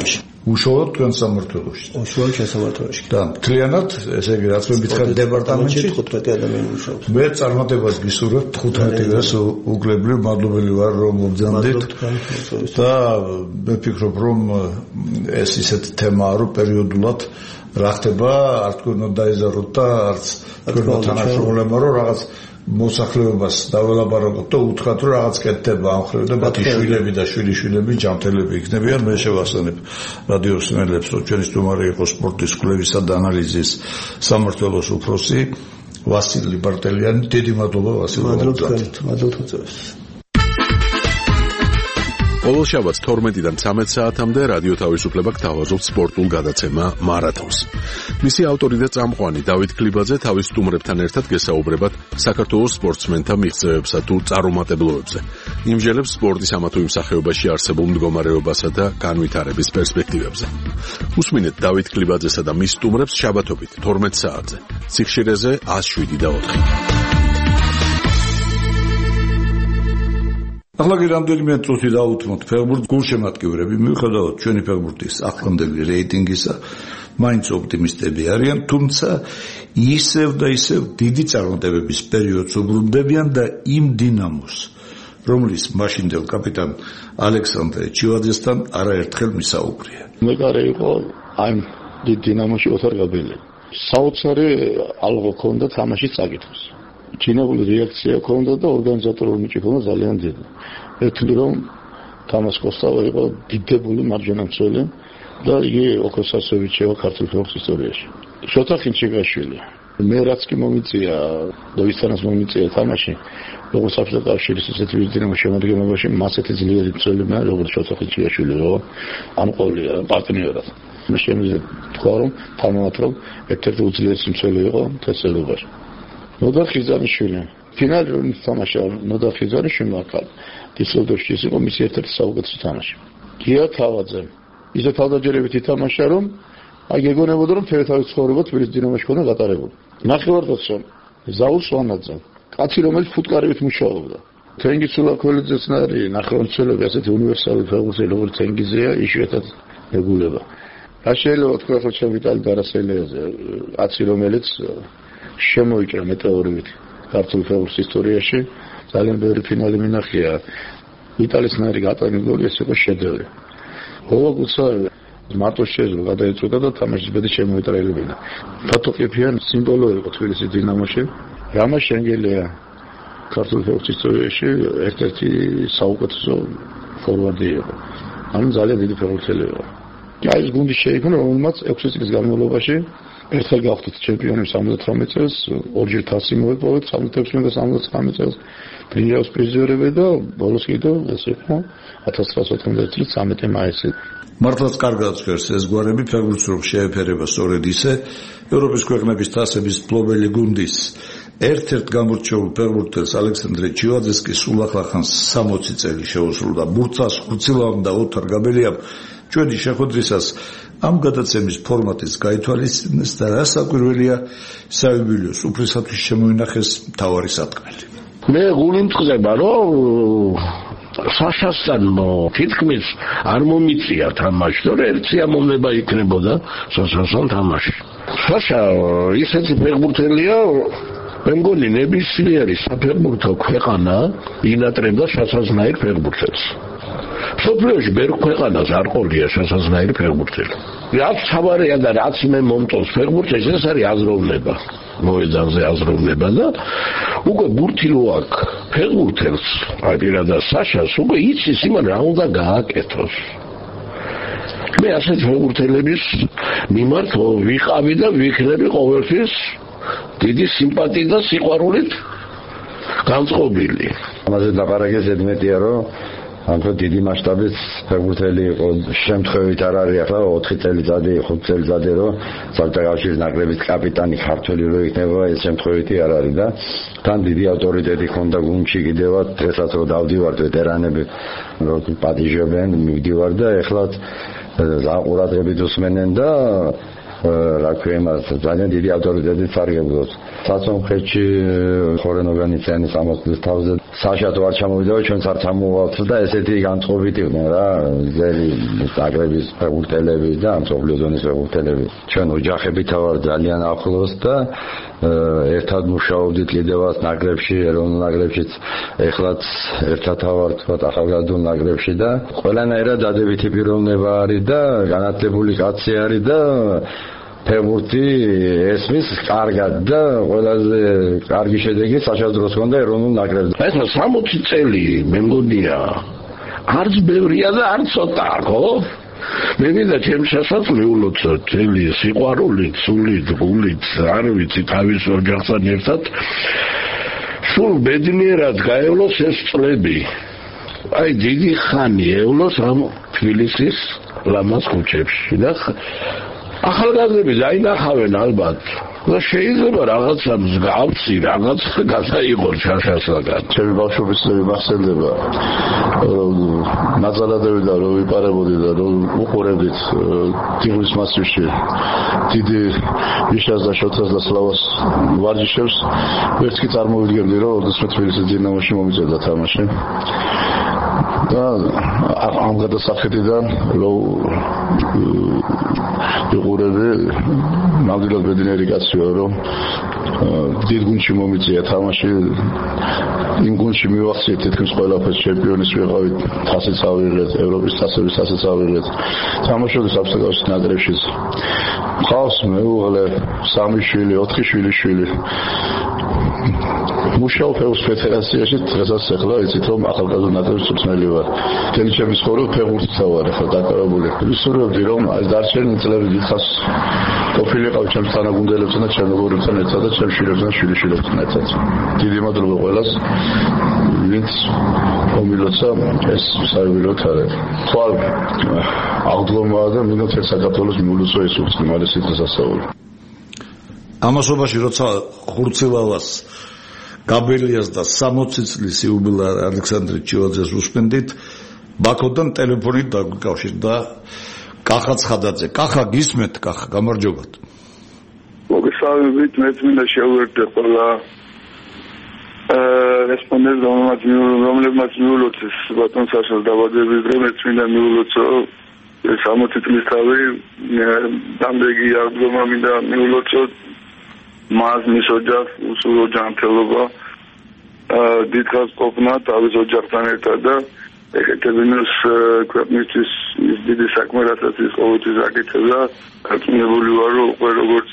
უშუალოდ თქვენ სამმართველოში. უშუალოდ ჩვენ სამმართველოში. და მთლიანად, ესე იგი, რაც მე მითხრა დეპარტამენტში თხუთმეტი ადამიანი მუშაობს. მე წარმატებას გისურვებ თხუთმეტი-დას უკლებლივ მადლობელი ვარ რომ მობრძანდით. და მე ვფიქრობ რომ ეს ისეთ თემაა რომ პერიოდულად რა ხდება, არ თქვენ უნდა დაეზაროთ და არც თქვენ თანაშრომლებმა რომ რაღაც მოსახლეობას დაველაპარაკოთ და უთხრათ რომ რაღაც კეთდება ამ ხრივ და მათი შვილები და შვილიშვილები ჯანმრთელები იქნებიან. მე შევასწავლებ რადიო მსმენელებს რომ ჩვენი სტუმარი იყო სპორტის კვლევისა და ანალიზის სამმართველოს უფროსი ვასილი ბარტელიანი. დიდი მადლობა ვასილი. მადლობა მადლობა. ყოველ შაბათს თორმეტიდან ცამეტ საათამდე რადიო თავისუფლება გთავაზობთ სპორტულ გადაცემა მარათონს. მისი ავტორი და წამყვანი დავით კლიბაძე თავის სტუმრებთან ერთად გესაუბრებათ საქართველოს სპორტსმენთა მიღწევებსა თუ წარუმატებლობებზე. იმჟელებს სპორტის ამა თუ იმ სახეობაში არსებულ მდგომარეობასა და განვითარების პერსპექტივებზე. უსმინეთ დავით კლიბაძესა და მის სტუმრებს შაბათობით თორმეტ საათზე. სიხშირეზე ას შვიდი და ოთხი. ახლა კი რამდენიმე წუთი დავუთმოთ ფეხბურთს. გულშემატკივრები მიუხედავად ჩვენი ფეხბურთის ახლანდელი რეიტინგისა მაინც ოპტიმისტები არიან, თუმცა ისევ და ისევ დიდი წარმატებების პერიოდს უბრუნდებიან და იმ დინამოს, რომლის მაშინდელ კაპიტან ალექსანდრე ჩივაძესთან არაერთხელ მისაუბრია. მეკარე იყო ამ დიდ დინამოში ოთარ გაბელი. საოცარი ალღო ქონდა თამაშის წაკითხვის. ჩინებული რეაქცია ქონდა და ორგანიზატორული ნიჭი ქონდა ძალიან დიდი. ერთული რომ თამაშ კოსტავა იყო დიდებული მარჯვენა მცველი და იგი ოქროსასოვიჩევა ქართული ფეხბურთის ისტორიაში. შოთა ხინჩიკაშვილი. მე რაც კი მომიწია, დავისთანაც მომიწია თამაში, როგორც საბჭოთა კავშირის ისეთი დინამოს შემადგენლობაში, მასეთი ძლიერი მცველი მე როგორც შოთა ხინჩიკაშვილი რო ამყოლია პარტნიორად. მე შემიძლია თქვა რომ თამამად რომ ერთ-ერთი უძლიერესი მცველი იყო თესელობაში. ნოდარ ხიზანიშვილი. ფინალური თამაშია ნოდარ ხიზანიშვილი მართალ. დისლოდორში იყო მისი ერთ-ერთი საუკეთესო თამაში. გია თავაძე. ისე თავდაჯერებით ითამაშა რომ აი გეგონებოდა რომ თეთრი ცხოვრება თბილისის დინამოში ქონდა გატარებული. ნახევარდაცვა ზაურ სვანაძე. კაცი რომელიც ფუტკარებით მუშაობდა. თენგიზ სულაქველიძეც ნარი ნახევარმცველები ასეთი უნივერსალური ფეხბურთელი როგორც თენგიზია იშვიათად ეგულება. რა შეიძლება თქვა ხო ჩემ ვიტალი დარასელიაზე კაცი რომელიც შემოიჭრა მეტეორით ქართული ფეხბურთის ისტორიაში ძალიან ბევრი ფინალი მინახია იტალიის ნარი გატანი გოლი ეს იყო შედევრი. ოვაგუცაევი მარტო შეძლო გადაეწოდა და თამაშის ბედი შემოიტრიალებინა. ფოტოკეფიან სიმბოლო იყო თბილისის დინამოში. რამა შენგელია ქართული ფეხბურთის ისტორიაში ერთ-ერთი საუკეთესო ფორვარდი იყო. ანუ ძალიან დიდი ფეხბურთელი იყო. აი ეს გუნდი შეიქმნა რომელმაც ექვსი წლის განმავლობაში ერთხელ გავხდით ჩემპიონი სამოცდათვრამეტ წელს, ორჯერ თასი მოიპოვეთ სამოცდაექვსი და სამოცდათვრამეტ წელს ბრინჯაოს პრიზიორები და ბოლოს კიდევ ეს იყო ათას ცხრაასი ოთხმოცდაერთი წლის ცამეტი მაისი. მართლაც კარგად წერს ეს გვარები ფეხბურთს რომ შეეფერება სწორედ ისე ევროპის ქვეყნების თასების მფლობელი გუნდის ერთ-ერთ გამორჩეულ ფეხბურთელს ალექსანდრე ჩივაძეს კი სულ ახლა ხან სამოცი წელი შეუსრულდა. ბურთას ხუცილავამ და ოთარ გაბელიამ ჩვენი შეხვედრისას ამ გადაცემის ფორმატის გაითვალისწინეს და რა საკვირველია საიუბილეოს უფლისათვის შემოინახეს მთავარი სათქმელი. მე გული მწყდება რომ საშასთან თითქმის არ მომიწია თამაში, რომ ერთ სიამოვნება იქნებოდა საშასთან თამაში. საშა ისეთი ფეხბურთელია, მე მგონი ნებისმიერი საფეხბურთო ქვეყანა ინატრებდა შესაძლოა ფეხბურთელს. სოფლიოში ბევრ ქვეყანას არ ყოლია შესაძლოა ფეხბურთელი. რაც თავარია და რაც მე მომწონს ფეხბურთში, ეს არის აზროვნება. მოედანზე აზროვნება და უკვე ბურთილო აქ ფეხბურთელს, აი პირადად საშას უკვე იცის იმან რა უნდა გააკეთოს. მე ასეთ ფეხბურთელების მიმართ ვიყავი და ვიქნები ყოველთვის დიდი სიმპათიით და სიყვარულით განწყობილი. ამაზე ლაპარაკი ზედმეტია რომ ამიტომ დიდი მასშტაბის ფეხბურთელი იყო შემთხვევით არ არის ახლა ოთხი წელიწადი ხუთი წელიწადი რომ საბჭოთა კავშირის ნაკრების კაპიტანი ქართველი რო იქნება ეს შემთხვევითი არ არის და თან დიდი ავტორიტეტი ჰქონდა გუნდში კიდევაც დღესაც რო დავდივართ ვეტერანები რო პატიჟებენ მივდივარ და ეხლა ზაყურადღებით უსმენენ და რა ქვია მას ძალიან დიდი ავტორიტეტით სარგებლობს. საწონხეთში ხორენ ორგანიზაციის ამას თავზე საშათ ვარ ჩამოვიდა ჩვენ არ ჩამოვალთ და ესეთი განწყობით იყვნენ რა ძელი ზაგრების ფეხბურთელები და მსოფლიო ზონის ფეხბურთელები ჩვენ ოჯახებით ვარ ძალიან ახლოს და ერთად მუშაობდით კიდევაც ნაკრებში ეროვნულ ნაკრებშიც ეხლაც ერთად ვარ თქვა ახალგაზრდულ ნაკრებში და ყველანაირად დადებითი პიროვნება არის და განათლებული კაცი არის და ფეხბურთი ესმის კარგად და ყველაზე კარგი შედეგი საშადროს ჰქონდა ეროვნულ ნაკრებში. ეხლა სამოცი წელი მე მგონია არც ბევრია და არც ცოტა, ხო? მე მინდა ჩემს შესაძლოა მიულოცო მთელი სიყვარულით, სულით, გულით, არ ვიცი თავის ოჯახთან ერთად სულ ბედნიერად გაევლოს ეს წლები. აი დიდი ხანი ევლოს ამ თბილისის ლამაზ ქუჩებში და ახალგაზრდები დაინახავენ ალბათ და შეიძლება რაღაცა მსგავსი რაღაც გადაიღოს შაშასაგან. ჩემი ბავშვობის წლები მახსენდება რომ ნაზალადევიდან რომ ვიპარებოდი და რომ უყურებდით ტიგრის მასივში დიდი იშას და შოთას და სლავას ვარჯიშებს ვერცკი წარმოვიდგენდი რომ ოდესმე თბილისის დინამოში მომიწევდა თამაში და ამ გადასახედიდან რომ ვიყურები ნამდვილად ბედნიერი კაცი ვარ რომ დიდ გუნდში მომიწია თამაში იმ გუნდში მივახციეთ თითქმის ყველაფერს ჩემპიონის ვიყავით თასიც ავიღეთ ევროპის თასების თასიც ავიღეთ თამაშობდი საფრანგეთის ნაკრებშიც ხავს მეუღლე სამი შვილი ოთხი შვილიშვილი მუშაობ ფეხბურთის ფედერაციაში დღესაც ახლა იცით რომ ახალგაზრდა ნაკრების მწვრთნელი ვარ მთელი ჩემი ცხოვრება ფეხბურთთან ვარ ახლა დაკავებული ვისურვებდი რომ აი დარჩენილი წლები დიდხანს ყოფილიყავ ჩემს თანაგუნდელებთან და ჩემგორებთან ერთად და ჩემს შვილებთან შვილიშვილებთან ერთად დიდი მადლობა ყველას ვინც მომილოცა ეს საერთოდ არის თვალ აღდგომაა და მინდა თელ საქართველოს მიულოცო ეს უცხიმარი სიტყვასასწაული ამასობაში როცა ხურცილავას გაბელიას და სამოცი წლის იუბილე ალექსანდრე ჩილაძეს უსმენდით ბაქოდან ტელეფონით დაგკავშირდა კახა ცხადაძე კახა გისმენთ კახა გამარჯობათ მოგესალმებით მე მინდა შევერთდე ყველა რესპონდენტ რომლებმაც მიულოცეს ბატონ საშას დაბადების დღე მე მინდა მიულოცო სამოცი წლის თავი დამდეგი აღდგომა მინდა მიულოცო მას მის ოჯახს უსულო ჯანმრთელობა დიდხანს ყოფნა თავის ოჯახთან ერთად და ეკეთებინოს ქვეყნისთვის ის დიდი საქმე რასაც ის ყოველთვის აკეთებდა დარწმუნებული ვარ რომ უკვე როგორც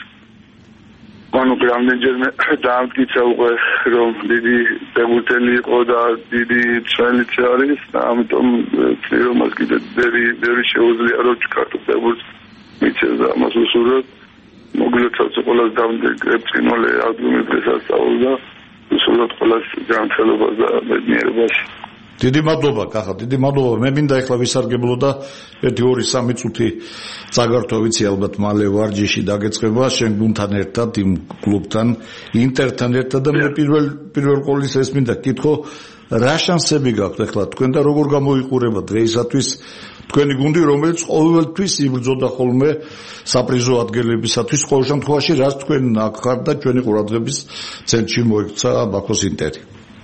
ანუ რამდენჯერმე დაამტკიცა უკვე რომ დიდი ფეხბურთელი იყო და დიდი მცველიც არის და ამიტომ ვთქვი რომ მას კიდე ბევრი ბევრი შეუძლია რომ ქართულ ფეხბურთს მიცეს და ამას უსურვებ მოგილოცავთ ყველას დამდეგ წინვალე აღდგომის დღესასწაულს და უსურვებ ყველას ჯანმრთელობას და ბედნიერებას დიდი მადლობა კახა დიდი მადლობა მე მინდა ეხლა ვისარგებლო და ერთი ორი სამი წუთი წაგართვა ვიცი ალბათ მალე ვარჯიში დაგეწყება შენ გუნდთან ერთად იმ კლუბთან ინტერთან ერთად და მე პირველ პირველ ყოვლისა ეს მინდა კითხო რა შანსები გაქვთ ეხლა თქვენ და როგორ გამოიყურება დღეისათვის თქვენი გუნდი რომელიც ყოველთვის იბრძოდა ხოლმე საპრიზო ადგილებისათვის ყოველ შემთხვევაში რაც თქვენ აქ ხართ და ჩვენი ყურადღების ცენტრში მოექცა ბაქოს ინტერი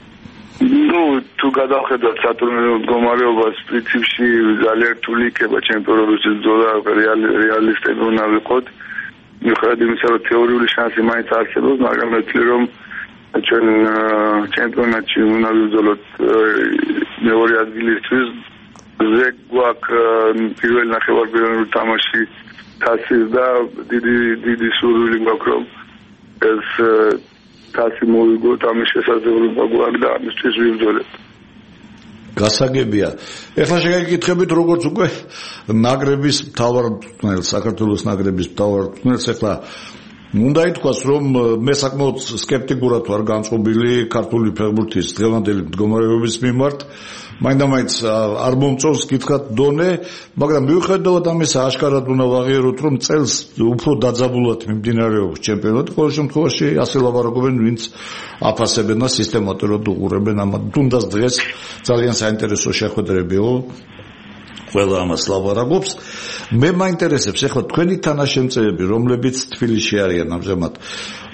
ну თუ გადავხედოთ სატურნირო მდგომარეობას პრინციპში ძალიან რთული იქნება ჩემპიონობის ბრძოლა რეალისტები უნდა ვიყოთ მიუხედავად იმისა რომ თეორიული შანსი მაინც არსებობს მაგრამ მე ვთვლი რომ ჩვენ ჩემპიონატში უნდა ვიბრძოლოთ მეორე ადგილისთვის ზე გვაქვს პირველ ნახევარფინალურ თამაში თასის და დიდი დიდი სურვილი გვაქვს რომ ეს თასი მოვიგოთ ამის შესაძლებლობა გვაქვს და ამისთვის ვიბრძოლებთ გასაგებია ეხლა შეგეკითხებით როგორც უკვე ნაკრების მთავარ მწვრთნელს საქართველოს ნაკრების მთავარ მწვრთნელს ეხლა უნდა ითქვას რომ მე საკმაოდ სკეპტიკურად ვარ განწყობილი ქართული ფეხბურთის დღევანდელი მდგომარეობის მიმართ მაინდა-მაინც არ მომწონს კითხათ დონე მაგრამ მიუხედავად ამისა აშკარად უნდა ვაღიაროთ რომ წელს უფრო დაძაბულად მიმდინარეობს ჩემპიონატი ყოველ შემთხვევაში ასე ლაპარაკობენ ვინც აფასებენ და სისტემატურად უყურებენ ამ თუნდაც დღეს ძალიან საინტერესო შეხვედრებიო ყველა ამას ლაპარაკობს მე მაინტერესებს ეხლა თქვენი თანაშემწეები რომლებიც თბილისში არიან ამჟამად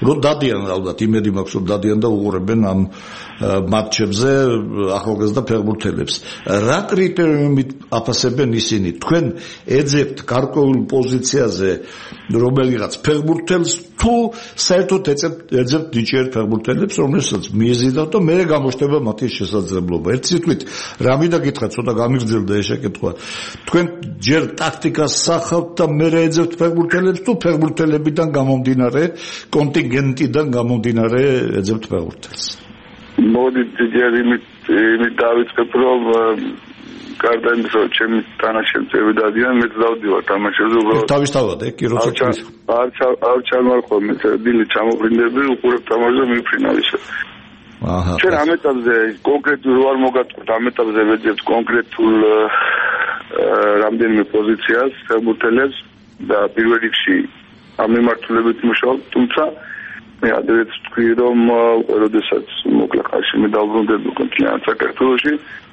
რომ დადიან ალბათ იმედი მაქვს რომ დადიან და უყურებენ ამ მატჩებზე ახალგაზრდა ფეხბურთელებს. რა კრიტერიუმით აფასებენ ისინი? თქვენ ეძებთ გარკვეულ პოზიციაზე რომელიღაც ფეხბურთელს თუ საერთოდ ეძებთ ნიჭიერ ფეხბურთელებს, რომელსაც მიეზიდავთ და მე გამოჩნდება მათი შესაძლებლობა. ერთ სიტყვით, რა მინდა გითხრათ, ცოტა გამიგრძელდა ეს შეკითხვა. თქვენ ჯერ ტაქტიკას სახავთ და მე ეძებთ ფეხბურთელებს თუ ფეხბურთელებიდან გამომდინარე, კონტინგენტიდან გამომდინარე ეძებთ ფეხბურთელს? მოდით ჯერ იმით იმით დავიწყებ, რომ გარდა იმისა, რომ ჩემი თანაშემწეები დადიან, მეც დავდივარ თამაშებზე, უბრალოდ თავისთავად, კი, როცა არ არ ჩამარხო მე დილით ჩამოყრინდები, უყურებ თამაშს და მიფრინავ ისე. აჰა. ჩვენ ამ ეტაპზე კონკრეტულ არ მოგატყუთ, ამ ეტაპზე ვეძებთ კონკრეტულ რამდენიმე პოზიციას ფეხბურთელებს და პირველ რიგში ამ მიმართულებით მუშაობ, თუმცა მე ადრეც ვთქვი, რომ როდესაც მოკლე ხანში მე დავბრუნდები კონტინენტ საქართველოში,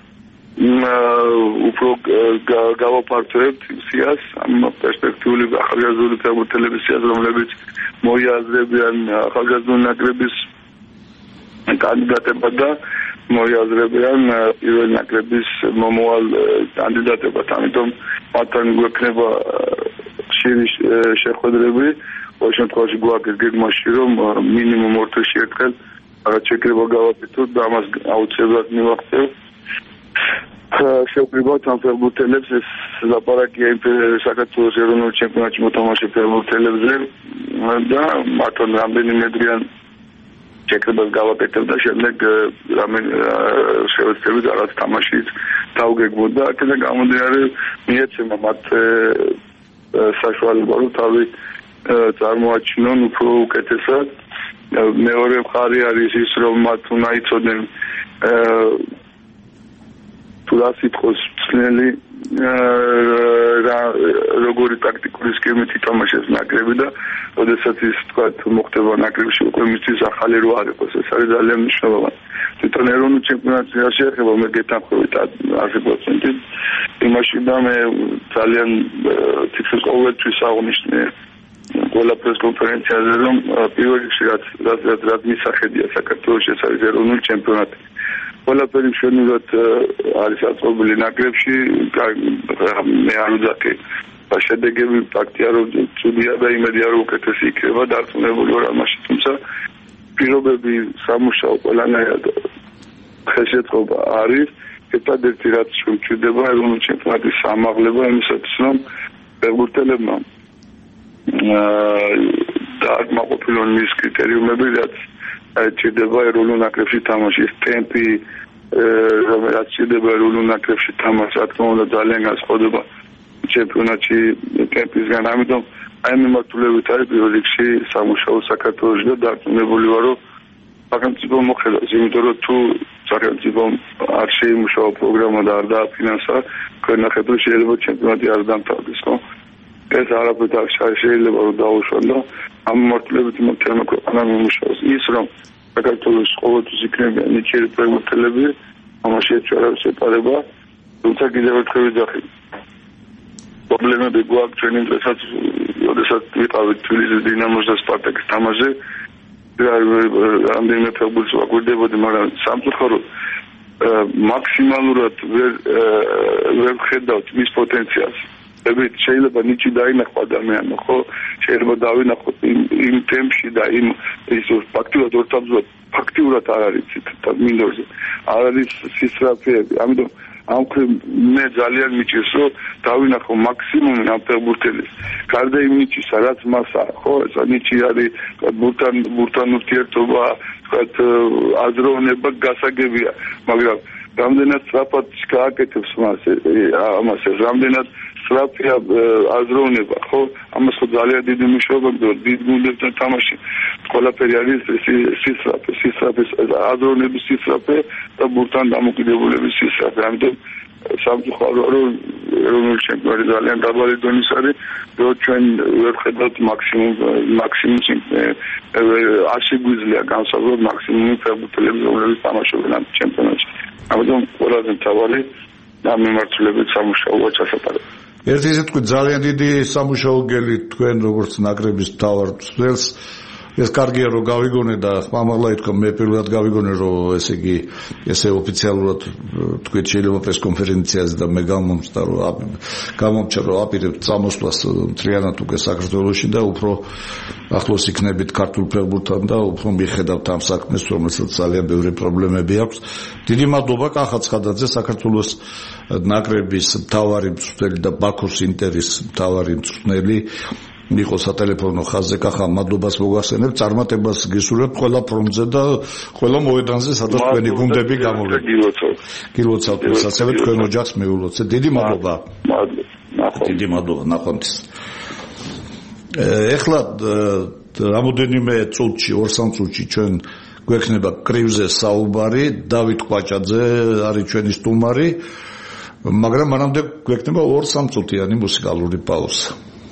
უფრო გავაფართოებთ სიას ამ პერსპექტიული ახალგაზრდული ფეხბურთელების სიას, რომლებიც მოიაზრებიან ახალგაზრდული ნაკრების კანდიდატებად და მოიაზრებიან პირველი ნაკრების მომავალ კანდიდატებად. ამიტომ მათთან გვექნება ხშირი შეხვედრები. ყოველ შემთხვევაში გვაქვს გეგმაში, რომ მინიმუმ ორ თვეში ერთხელ რაღაც შეკრება გავაკეთოთ და ამას აუცილებლად მივახცევთ. შევკრიბავთ ამ ფეხბურთელებს, ეს ლაპარაკია საქართველოს ეროვნულ ჩემპიონატში მოთამაშე ფეხბურთელებზე და მათთან რამდენიმე დღიან შეკრებას გავაკეთებ და შემდეგ რამე შევეცდებით რაღაც თამაშით დავგეგმოთ და აქედან გამომდინარე მიეცემა მათ საშუალება, რომ თავი წარმოაჩინონ უფრო უკეთესად. მეორე მხარე არის ის, რომ მათ უნდა იცოდნენ თუ რა სიტყვის ცნელი როგორი ტაქტიკური სქემით ითამაშეს ნაკრები და როდესაც ის თქვა მოხდება ნაკრებში უკვე მისთვის ახალი რო არ იყოს, ეს არის ძალიან მნიშვნელოვანი. თვითონ ეროვნულ ჩემპიონატში რა შეეხება მე გეთანხმებით ათი პროცენტით იმაში და მე ძალიან თითქოს ყოველთვის აღნიშნე ყველა პრესკონფერენციაზე, რომ პირველ რიგში რაც რაც რაც მისახედია საქართველოს ეს არის ეროვნული ჩემპიონატი. ყველაფერი მშვენივრად არის აწყობილი ნაკრებში, მე არ ვძახი შედეგები ფაქტია, რომ ცუდია და იმედია, რომ უკეთესი იქნება, დარწმუნებული ვარ ამაში, თუმცა პირობები სამუშაო ყველანაირად ხელშეწყობა არის. ერთადერთი რაც შეგვჭირდება ეროვნული ჩემპიონატის სამაღლება იმისათვის, რომ ფეხბურთელებმა დააკმაყოფილონ მის კრიტერიუმები, რაც ჭირდება ეროვნულ ნაკრებში თამაშის ტემპი, რომელიც ჭირდება ეროვნულ ნაკრებში თამაშს, რა თქმა უნდა ძალიან განსხვავდება ჩემპიონატში ტემპისგან. ამიტომ აი მიმართულებით არის პირველ რიგში სამუშაო საქართველოში და დარწმუნებული ვარ, რომ სახელმწიფო მოხდას, იმიტომ რომ თუ სახელმწიფო არ შეიმუშავა პროგრამა და არ დააფინანსა, ქონახეთ რომ შეიძლება ჩემპიონატი არ დამთავრდეს, ხო? ეს არაფერთ არ შეიძლება რომ დაუშვან და ამ მიმართულებით მთელმა ქვეყანამ იმუშაოს. ის რომ საქართველოს ყოველთვის იქნება ნიჭიერი ფეხბურთელები, ამაში ეჩვერავს ეტარება, თუმცა კიდევ ერთხელ ვიძახი. პრობლემები გვაქვს ჩვენი დღესაც, როდესაც ვიყავით თბილისის დინამოს და სპარტაკის თამაშზე, რამდენიმე ფეხბურთს ვაგვირდებოდი, მაგრამ სამწუხაროდ მაქსიმალურად ვერ ვერ ვხედავთ მის პოტენციალს. ებით შეიძლება ნიჭი დაინახო ადამიანმა, ხო? შეიძლება დავინახოთ იმ ტემპში და იმ ის ფაქტურად ორთაბზოდ ფაქტურად არ არის ციტა მინდორზე. არ არის სისწრაფეები. ამიტომ ამ მე ძალიან მიჭირს, რომ დავინახო მაქსიმუმი ამ ფეხბურთელის. გარდა იმ ნიჭისა, რაც მასა, ხო? ეს ნიჭი არის ბურთან ბურთან ურთიერთობა, თქვათ აზროვნება გასაგებია, მაგრამ რამდენად სწრაფად გააკეთებს მას ამას, რამდენად სწრაფია აზროვნება, ხო? ამას ხო ძალიან დიდი მნიშვნელობა აქვს, დიდ გუნდებთან თამაში. ყველაფერი არის სისწრაფე, სისწრაფე, აზროვნების სისწრაფე და ბურთან დამოკიდებულების სისწრაფე. ამიტომ სამწუხაროა, რომ ეროვნული ჩემპიონატი ძალიან დაბალი დონის არის, რომ ჩვენ ვერ ხედავთ მაქსიმუმ მაქსიმუმს არ შეგვიძლია განსაზღვროთ მაქსიმუმი ფეხბურთელების, რომლებიც თამაშობენ ამ ჩემპიონატში. ამიტომ ყველაზე მთავარი ამ მიმართულებით სამუშაოა ჩასატარება. ერთი სიტყვით ძალიან დიდი სამუშაო გელი თქვენ როგორც ნაკრების მთავარ მცველს. ეს კარგია რომ გავიგონე და ხმამაღლა ითქვა მე პირველად გავიგონე რომ ესე იგი ესე ოფიციალურად თქვით შეიძლება პრესკონფერენციაზე და მე გამომწდა რომ გამომჩა რომ აპირებთ წამოსვლას მთლიანად უკვე საქართველოში და უფრო ახლოს იქნებით ქართულ ფეხბურთთან და უფრო მიხედავთ ამ საქმეს რომელსაც ძალიან ბევრი პრობლემები აქვს. დიდი მადლობა კახა ცხადაძე საქართველოს ნაკრების მთავარი მწვრთნელი და ბაქოს ინტერის მთავარი მწვრთნელი იყო სატელეფონო ხაზზე. კახა მადლობას მოგახსენებ, წარმატებას გისურვებ ყველა ფრონტზე და ყველა მოედანზე სადაც თქვენი გუნდები გამოვიდნენ. გილოცავთ ასევე თქვენ ოჯახს მიულოცეთ. დიდი მადლობა. დიდი მადლობა ნახვამდის. ეხლა რამოდენიმე წუთში, ორ-სამ წუთში ჩვენ გვექნება კრივზე საუბარი, დავით კვაჭაძე არის ჩვენი სტუმარი, მაგრამ მანამდე გვექნება ორ-სამ წუთიანი მუსიკალური პაუზა.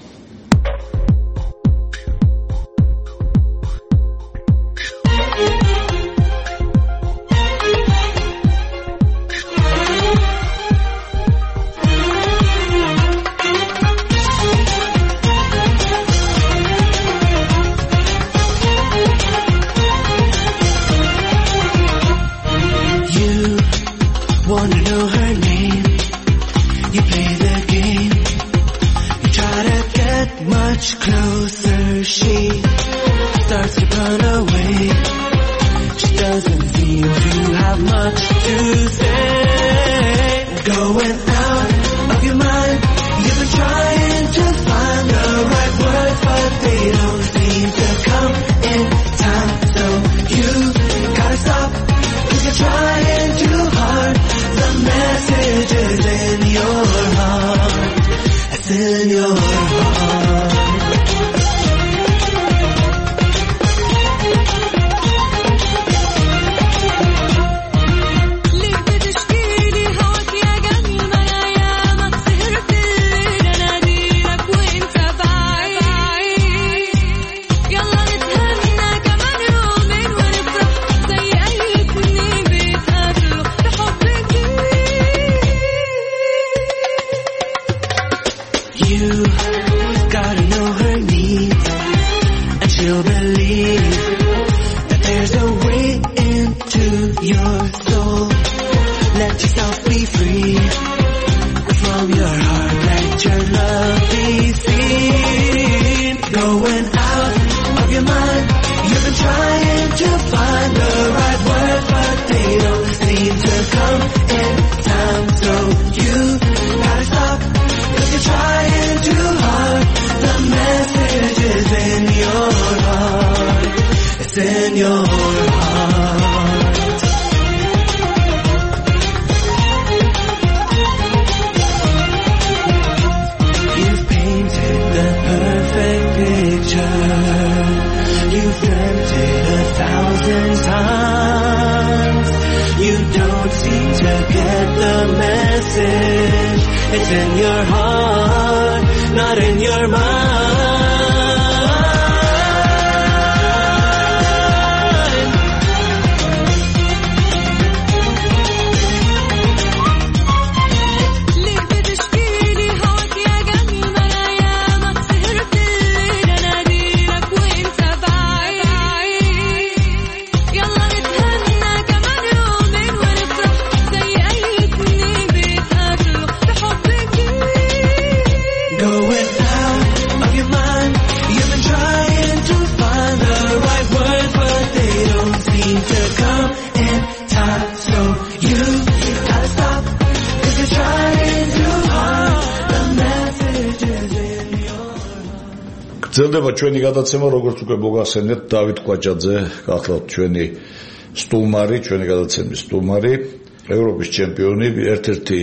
გრძელდება ჩვენი გადაცემა, როგორც უკვე მოგახსენეთ, დავით კვაჭაძე, გახლავთ ჩვენი სტუმარი, ჩვენი გადაცემის სტუმარი, ევროპის ჩემპიონი, ერთ-ერთი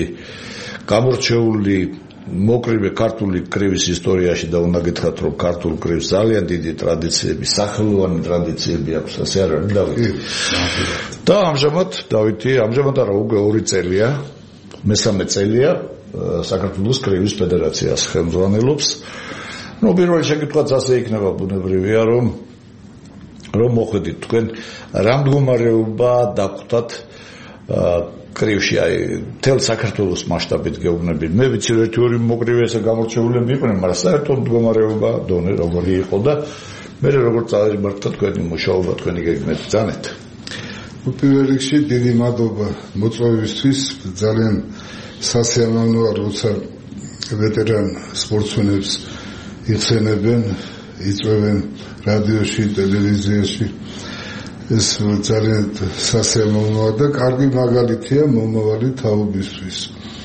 გამორჩეული მოკრივე ქართული კრივის ისტორიაში და უნდა გითხრათ, რომ ქართულ კრივს ძალიან დიდი ტრადიციები, სახელოვანი ტრადიციები აქვს, ასე არ არის დავით? და ამჟამად დავითი, ამჟამად არა, უკვე ორი წელია, მესამე წელია საქართველოს კრივის ფედერაციას ხელმძღვანელობს. Ну, პირველი შეკითხვაც ასე იქნება ბუნებრივია, რომ რომ მოხვედით თქვენ რა მდგომარეობა დაგვხვდათ კრივში, აი, თელ საქართველოს მასშტაბით გეუბნებით. მე ვიცი, ერთი ორი მოკრივე ესე გამორჩეულები იყვნენ, მაგრამ საერთოდ მდგომარეობა დონე როგორი იყო და მე როგორც წარიმართა თქვენი მუშაობა თქვენი გეგმით ძალეთ. პირველ რიგში დიდი მადლობა მოწვევისთვის, ძალიან სასიამოვნოა როცა ვეტერან სპორტსმენებს იხსენებენ, იწვევენ რადიოში, ტელევიზიაში. ეს ძალიან სასიამოვნოა და კარგი მაგალითია მომავალი თაობისთვის.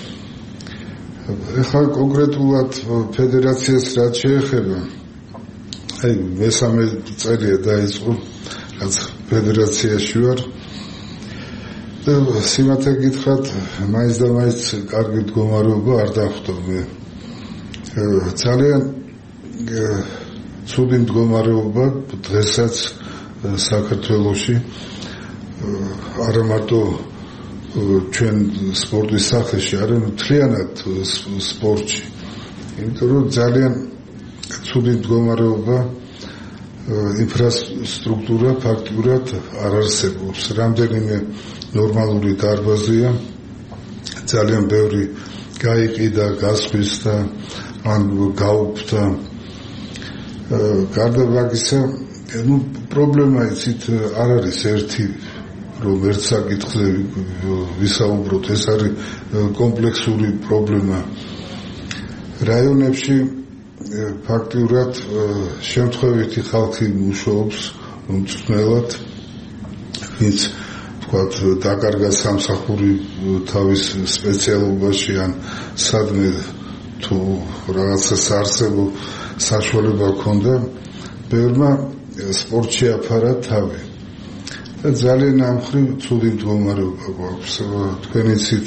ეხლა კონკრეტულად ფედერაციას რაც შეეხება, აი მესამე წელია დაიწყო, რაც ფედერაციაში ვარ. და სიმართლე გითხრათ, მაინც და მაინც კარგი მდგომარეობა არ დახვდა მე. ძალიან ცუდი მდგომარეობა დღესაც საქართველოში არა მარტო ჩვენ სპორტის სახეში, არამედ მთლიანად სპორტში. იმიტომ რომ ძალიან ცუდი მდგომარეობა, ინფრასტრუქტურა ფაქტურად არ არსებობს. რამდენიმე ნორმალური დარბაზია, ძალიან ბევრი გაიყიდა, გასხვისდა, ან გაუფთა. გარდა მაგისა, ну პრობლემა იცით არ არის ერთი, რომ ერთ საკითხზე ვისაუბროთ, ეს არის კომპლექსური პრობლემა. რაიონებში ფაქტურად შემთხვევითი ხალხი მუშაობს მწვრთნელად, ვინც ვთქვათ დაკარგა სამსახური თავის სპეციალობაში ან სადმე თუ რაღაცა საარსებო საშუალება ჰქონდა, ბევრმა სპორტში აფარა თავი. და ძალიან ამ მხრივ ცუდი მდგომარეობა გვაქვს. თქვენ იცით,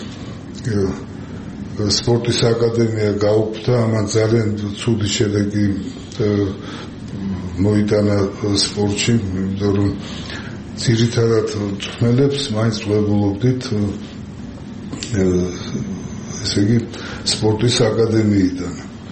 სპორტის აკადემია გაუფთა, ამან ძალიან ცუდი შედეგი მოიტანა სპორტში, იმიტომ რომ ძირითადად მწვრთნელებს მაინც ვებულობდით, ესე იგი, სპორტის აკადემიიდან.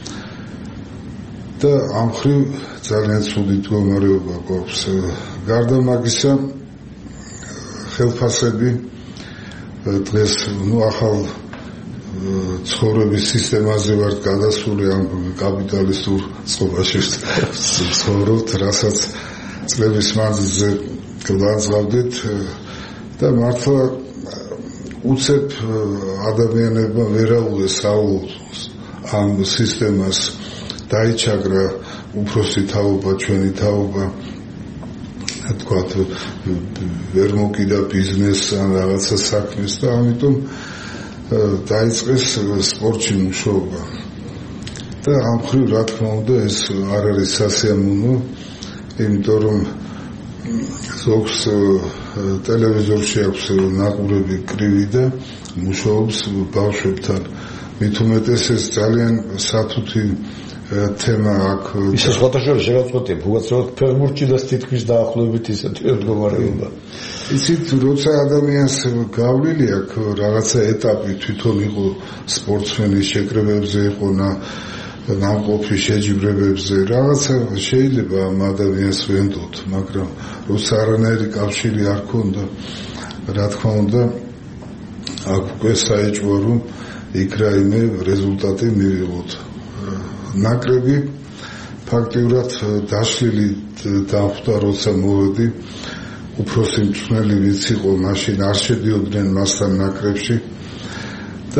და ამ მხრივ ძალიან ცუდი მდგომარეობა გვაქვს. გარდა მაგისა, ხელფასები დღეს ნუ ახალ ცხოვრების სისტემაზე ვარ გადასული, ამ კაპიტალისტურ წყობაში ვცხოვრობთ, რასაც წლების მანძილზე განსხვავდით და მართლა უცებ ადამიანებმა ვერაუდეს ამ სისტემას, დაიჩაგრა უფროსი თაობა, ჩვენი თაობა, თქვათ, ვერ მოკიდა ბიზნესს ან რაღაცა საქმეს და ამიტომ დაიწყეს სპორტში მუშაობა. და ამ მხრივ რა თქმა უნდა ეს არ არის სასიამოვნო, იმიტომ რომ ზოგს ტელევიზორში აქვს ნაყურები კრივი და მუშაობს ბავშვებთან. მით უმეტეს ეს ძალიან სათუთი თემა აქვს. ისე სხვადასხვა შეგაწყვეტია, უაცრავად ფეხბურთში თითქმის დაახლოებით ისეთი მდგომარეობა. იცით, როცა ადამიანს გავლილი აქვს რაღაცა ეტაპი, თვითონ იყო სპორტსმენი, შეკრებებზე იყო ნამყოფი შეჯიბრებებზე, რაღაცა შეიძლება ამ ადამიანს ვენდოთ, მაგრამ როცა არანაირი კავშირი არ ქონდა, რა თქმა უნდა, აქ უკვე საეჭვო რომ იქ რაიმე რეზულტატი მივიღოთ. ნაკრები ფაქტიურად დაშლილი დახვდა, როცა მოვედი, უფროსი მწვრთნელი ვინც იყო, მაშინ არ შედიოდნენ მასთან ნაკრებში და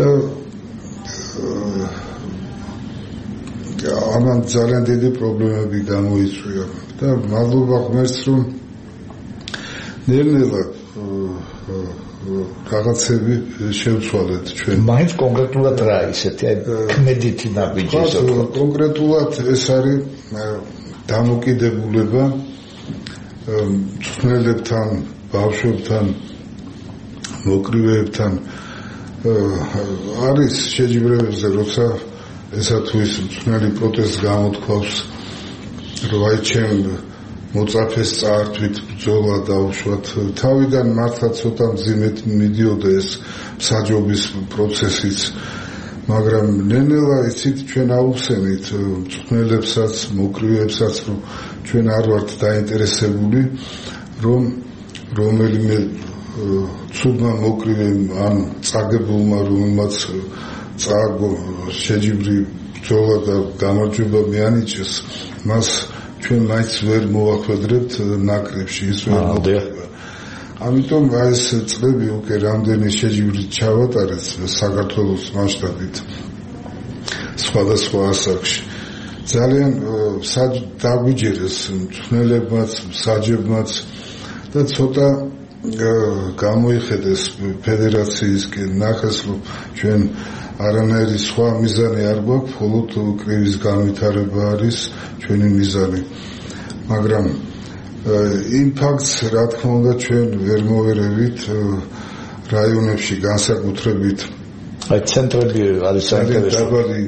ამან ძალიან დიდი პრობლემები გამოიწვია და მადლობა ღმერთს, რომ ნელ-ნელა რაღაცები შევცვალეთ ჩვენ. მაინც კონკრეტულად რა ისეთი ქმედითი ნაბიჯი ისე ვთქვათ. კონკრეტულად ეს არის დამოკიდებულება მწვრთნელებთან, ბავშვებთან, მოკრივეებთან. არის შეჯიბრებებზე, როცა ესა თუ ის მწვრთნელი პროტესტს გამოთქვავს, რომ აი ჩემ მოწაფეს წაართვით ბრძოლა დავუშვათ. თავიდან მართლა ცოტა მძიმედ მიდიოდა ეს მსაჯობის პროცესიც, მაგრამ ნელ-ნელა იცით ჩვენ აუხსენით მწვრთნელებსაც, მოკრივეებსაც, რომ ჩვენ არ ვართ დაინტერესებული, რომ რომელიმე ცუდმა მოკრივემ ან წაგებულმა, რომელმაც წააგო შეჯიბრი ბრძოლა და გამარჯვება მიანიჭეს, მას ჩვენ მაინც ვერ მოვახვედრებთ ნაკრებში, ის ვერ მოხდება. ამიტომ აი ეს წლები უკვე რამდენი შეჯიბრით ჩავატარეთ საქართველოს მასშტაბით სხვადასხვა ასაკში. ძალიან დაგვიჯერეს მწვრთნელებმაც, მსაჯებმაც და ცოტა გამოიხედეს ფედერაციისკენ, ნახეს რომ ჩვენ არანაირი სხვა მიზანი არ გვაქვს, მხოლოდ კრივის განვითარება არის ჩვენი მიზანი. მაგრამ იმ ფაქტს, რა თქმა უნდა, ჩვენ ვერ მოვერევით რაიონებში განსაკუთრებით აი ცენტრები არის საინტერესო. დაბალი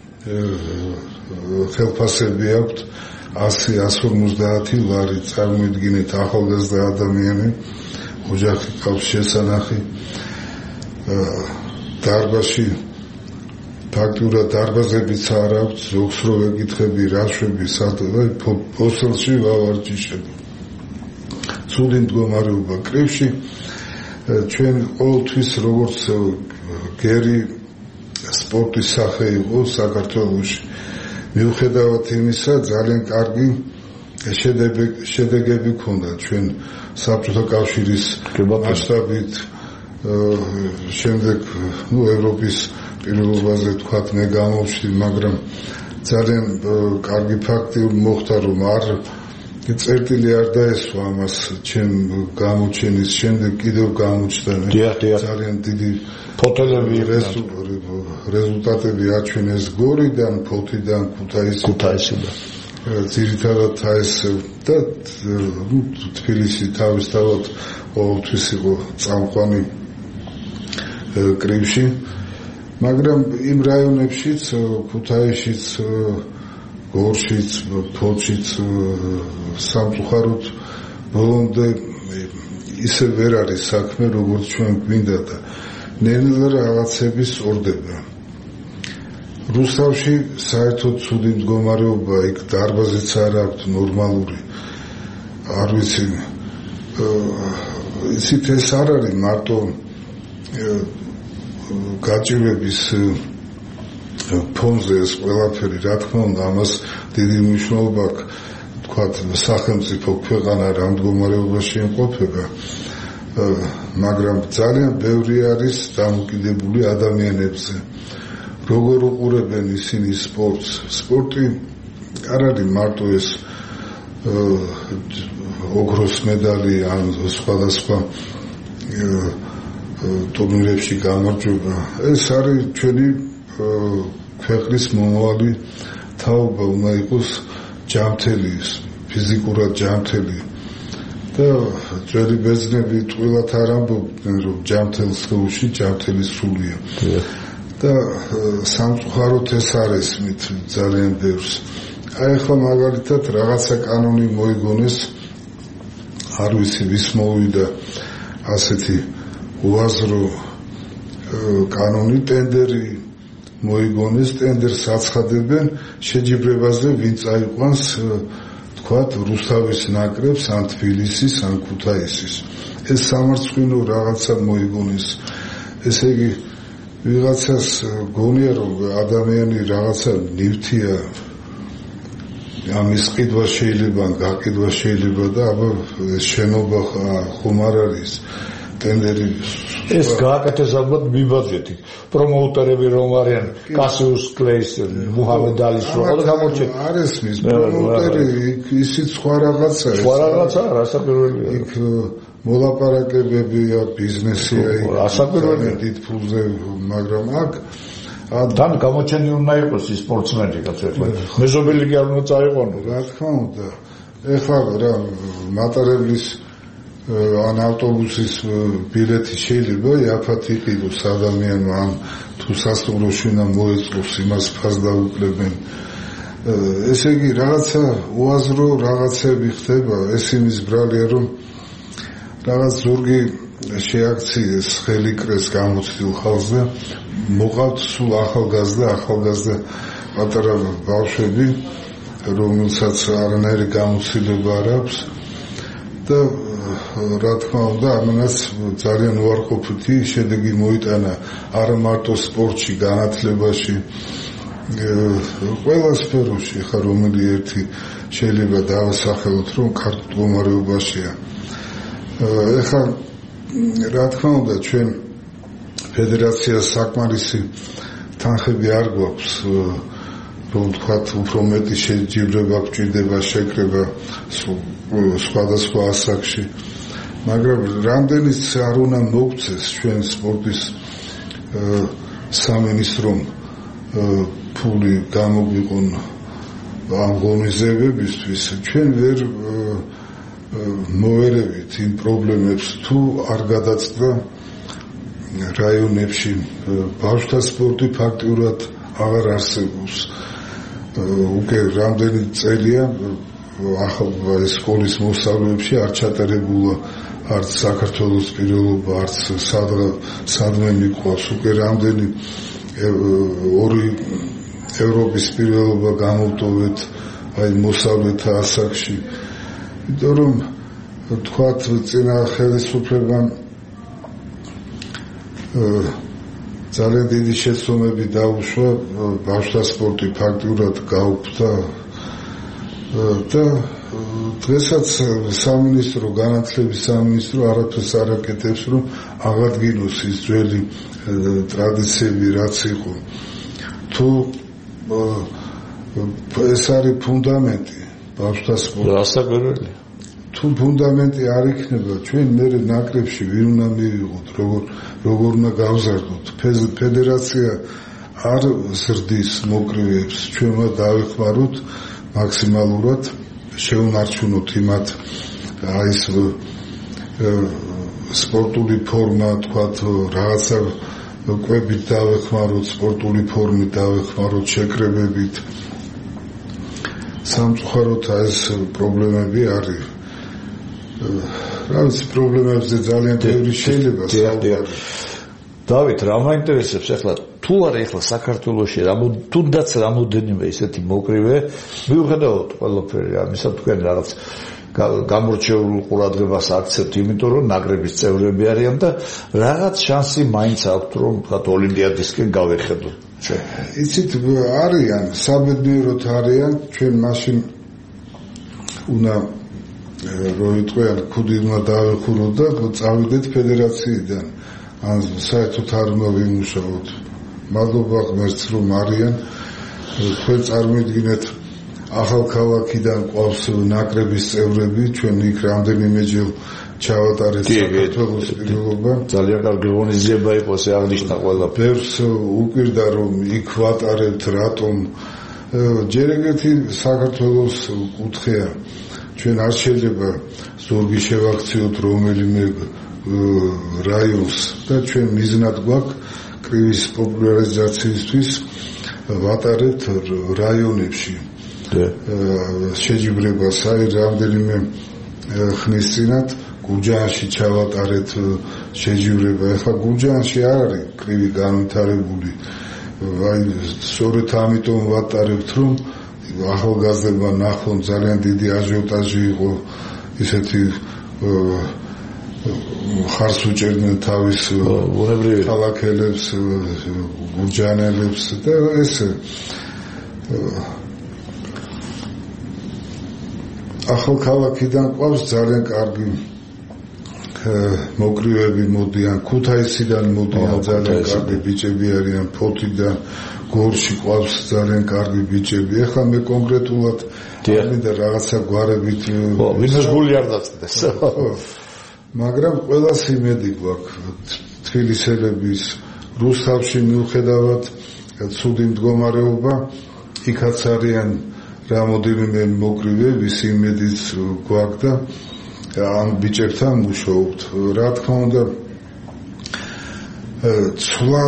ხელფასები აქვთ ასი ორმოცდაათი ლარი, წარმოიდგინეთ ახალგაზრდა ადამიანი, ოჯახი ყავს შესანახი, დარბაზში ფაქტურად დარბაზებიც არ აქვს, ზოგს რო ვეკითხები, რაშვები, სადღაც პოსტელში ვავარჯიშები. ცუდი მდგომარეობა კრივში, ჩვენ ყოველთვის როგორც გერი სპორტის სახე იყო საქართველოში. მიუხედავად იმისა, ძალიან კარგი შედეგები ჰქონდა ჩვენ საბჭოთა კავშირის მასშტაბით, შემდეგ ნუ ევროპის პირველობაზე თქვათ მე გამოვშდი, მაგრამ ძალიან კარგი ფაქტი მოხდა, რომ არ წერტილი არ დაესვა ამას ჩემ გამოჩენის შემდეგ კიდევ გამოჩნდა ძალიან დიდი ფოტოები, რეზულტატები აჩვენეს გორიდან, ფოთიდან, ქუთაისიდან. ძირითადად ეს და თბილისი თავისთავად ყოველთვის იყო წამყვანი კრივში, მაგრამ იმ რაიონებშიც, ქუთაისშიც, გორშიც, ფოთშიც სამწუხაროდ ბოლომდე ისე ვერ არის საქმე, როგორც ჩვენ გვინდა და ნელ-ნელა რაღაცები სწორდება. რუსთავში საერთოდ ცუდი მდგომარეობა, იქ დარბაზიც არ აქვს ნორმალური. არ ვიცი, იცით ეს არ არის მარტო გაჭირვების ფონზე ეს ყველაფერი, რა თქმა უნდა, ამას დიდი მნიშვნელობა აქვს, თქვათ, სახელმწიფო ქვეყანა რა მდგომარეობაში იმყოფება, მაგრამ ძალიან ბევრი არის დამოკიდებული ადამიანებზე. როგორ უყურებენ ისინი სპორტს? სპორტი არ არის მარტო ეს ოქროს მედალი ან სხვადასხვა ტურნირებში გამარჯვება. ეს არის ჩვენი ქვეყნის მომავალი თაობა, უნდა იყოს ჯანმრთელი, ფიზიკურად ჯანმრთელი. და ძველი ბერძნები ტყუილად არ ამბობდნენ, რომ ჯანმრთელს ხეობაში ჯანმრთელი სულია. და სამწუხაროდ ეს არ ესმით ძალიან ბევრს. აი ახლა მაგალითად რაღაცა კანონი მოიგონეს, არ ვიცი ვის მოვიდა ასეთი უაზრო კანონი, ტენდერი მოიგონეს, ტენდერს აცხადებენ შეჯიბრებაზე, ვინ წაიყვანს თქვათ რუსთავის ნაკრებს, ან თბილისის, ან ქუთაისის. ეს სამარცხვინო რაღაცა მოიგონეს. ესე იგი ვიღაცას გონია, რომ ადამიანი რაღაცა ნივთია, ამის ყიდვა შეიძლება, გაყიდვა შეიძლება და აბა შენობა ხომ არ არის ტენდერი. ეს გააკეთეს ალბათ მიბაძვეთი. პრომოუტერები რომ არიან, კასიუს კლეის, მუჰამედ ალის რო გამორჩეთ. არ ესმის პრომოუტერი, ისიც სხვა რაღაცაა. სხვა რაღაცაა, რასაკვირველია. იქ მოლაპარაკებებია, ბიზნესია, რასაკვირველია დიდ ფულზე, მაგრამ აქ თან გამოჩენილი უნდა იყოს ის სპორტსმენი, კაცო, მეზობელი კი არ უნდა წაიყვანო. რა თქმა უნდა. ეხლა რა მატარებლის ან ავტობუსის ბილეთი შეიძლება იაფად იყიდოს ადამიანმა, ან თუ სასტუმროში უნდა მოეწყოს, იმას ფას დაუკლებენ. ესე იგი რაღაცა უაზრო რაღაცები ხდება, ეს იმის ბრალია, რომ რაღაც ზურგი შეაქციეს ხელიკრეს გამოცდილ ხალხს და მოყავთ სულ ახალგაზრდა, ახალგაზრდა პატარა ბავშვები, რომელსაც არანაირი გამოცდილება არ აქვს და რა თქმა უნდა, ამანაც ძალიან უარყოფითი შედეგი მოიტანა არა მარტო სპორტში, განათლებაში, ყველა სფეროში ხა რომელი ერთი შეიძლება დავასახელოთ რომ ქართულ მდგომარეობაშია. ეხლა რა თქმა უნდა ჩვენ ფედერაციას საკმარისი თანხები არ გვაქვს რომ ვთქვათ უფრო მეტი შეჯიბრება გვჭირდება შეკრება სხვადასხვა ასაკში, მაგრამ რამდენიც არ უნდა მოგცეს ჩვენ სპორტის სამინისტრომ ფული გამოგვიყონ ამ ღონისძიებებისთვის, ჩვენ ვერ მოერევით იმ პრობლემებს თუ არ გადაწყდა რაიონებში ბავშვთა სპორტი ფაქტიურად აღარ არსებობს. უკვე რამდენი წელია ახალ სკოლის მოსწავლეებში არ ჩატარებულა არც საქართველოს პირველობა, არც სადმე მიყვავს. უკვე რამდენი ორი ევროპის პირველობა გამოვტოვეთ აი მოსწავლეთა ასაკში. იმიტომ რომ თქვათ წინა ხელისუფლებამ ძალიან დიდი შეცდომები დაუშვა ბავშვთა სპორტი ფაქტიურად გაუქმდა და დღესაც სამინისტრო განათლების სამინისტრო არაფერს არ აკეთებს რომ აღადგინოს ის ძველი ტრადიციები რაც იყო. თუ ეს არის ფუნდამენტი ბავშვთა სპორტის. თუ ფუნდამენტი არ იქნება ჩვენ მე ნაკრებში ვინ უნდა მივიღოთ, როგორ როგორ უნდა გავზარდოთ. ფედერაცია არ ზრდის მოკრივეებს, ჩვენ უნდა დავეხმაროთ მაქსიმალურად, შეუნარჩუნოთ იმათ აი ეს სპორტული ფორმა, თქვათ რაღაცა კვებით დავეხმაროთ, სპორტული ფორმით დავეხმაროთ, შეკრებებით. სამწუხაროდ ეს პრობლემები არის. რა ვიცი, პრობლემებზე ძალიან ბევრი შეიძლება საუბარი. დავით, რა მაინტერესებს ახლა თუ არა ახლა საქართველოში თუნდაც რამოდენიმე ისეთი მოკრივე მიუხედავად ყველაფერი ამისა თქვენ რაღაც გამორჩეულ ყურადღებას აქცევთ, იმიტომ რომ ნაკრების წევრები არიან და რაღაც შანსი მაინც აქვთ რომ ვთქვათ ოლიმპიადისკენ გავეხედოთ. იცით, არიან საბედნიეროდ არიან, ჩვენ მაშინ უნდა რო იტყვიან ქუდი უნდა დავეხურო და წავიდეთ ფედერაციიდან. ან საერთოდ არ უნდა ვიმუშაოთ. მადლობა ღმერთს რომ არიან. თქვენ წარმოიდგინეთ ახალქალაქიდან ყავს ნაკრების წევრები, ჩვენ იქ რამდენიმეჯერ ჩავატარეთ საქართველოს პირველობა. ძალიან კარგი ღონისძიება იყო, აღნიშნა ყველა. ბევრს უკვირდა რომ იქ ვატარებთ, რატომ? ჯერ ეგეთი საქართველოს კუთხეა. ჩვენ არ შეიძლება ზურგი შევაქციოთ რომელიმე რაიონს და ჩვენ მიზნად გვაქვს კრივის პოპულარიზაციისთვის ვატარებთ რაიონებში შეჯიბრებას. აი რამდენიმე ხნის წინათ გურჯაანში ჩავატარეთ შეჯიბრება. ეხლა გურჯაანში არ არის კრივი განვითარებული. აი სწორედ ამიტომ ვატარებთ რომ ახალგაზრდებმა ნახონ, ძალიან დიდი აჟიოტაჟი იყო, ისეთი ხარს უჭერდნენ თავის ქალაქელებს, გურჯაანელებს და ესე ახალქალაქიდან ყავს ძალიან კარგი მოკრივეები მოდიან, ქუთაისიდან მოდიან ძალიან კარგი ბიჭები არიან, ფოთიდან, გორში ყავს ძალიან კარგი ბიჭები. ეხლა მე კონკრეტულად ამინდა რაღაცა გვარებით ვინმეს გული არ დაწდეს. მაგრამ ყველას იმედი გვაქვს თბილისელების რუსთავში მიუხედავად ცუდი მდგომარეობა, იქაც არიან რამოდენიმე მოკრივეები, იმედიც გვაქვს და ამ ბიჭებთან მუშაობთ. რა თქმა უნდა ცვლა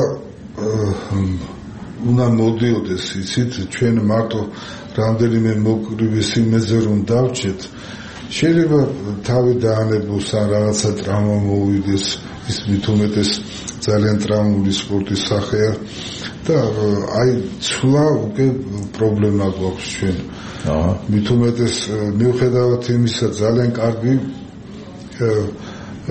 უნდა მოდიოდეს, იცით, ჩვენ მარტო რამდენიმე მოკრივეს იმედზე რომ დავჭეთ, შეიძლება თავი დაანებოს ან რაღაცა ტრავმა მოვიდეს, ის მით უმეტეს ძალიან ტრავმული სპორტის სახეა და აი ცვლა უკვე პრობლემა გვაქვს ჩვენ. მით უმეტეს მიუხედავად იმისა ძალიან კარგი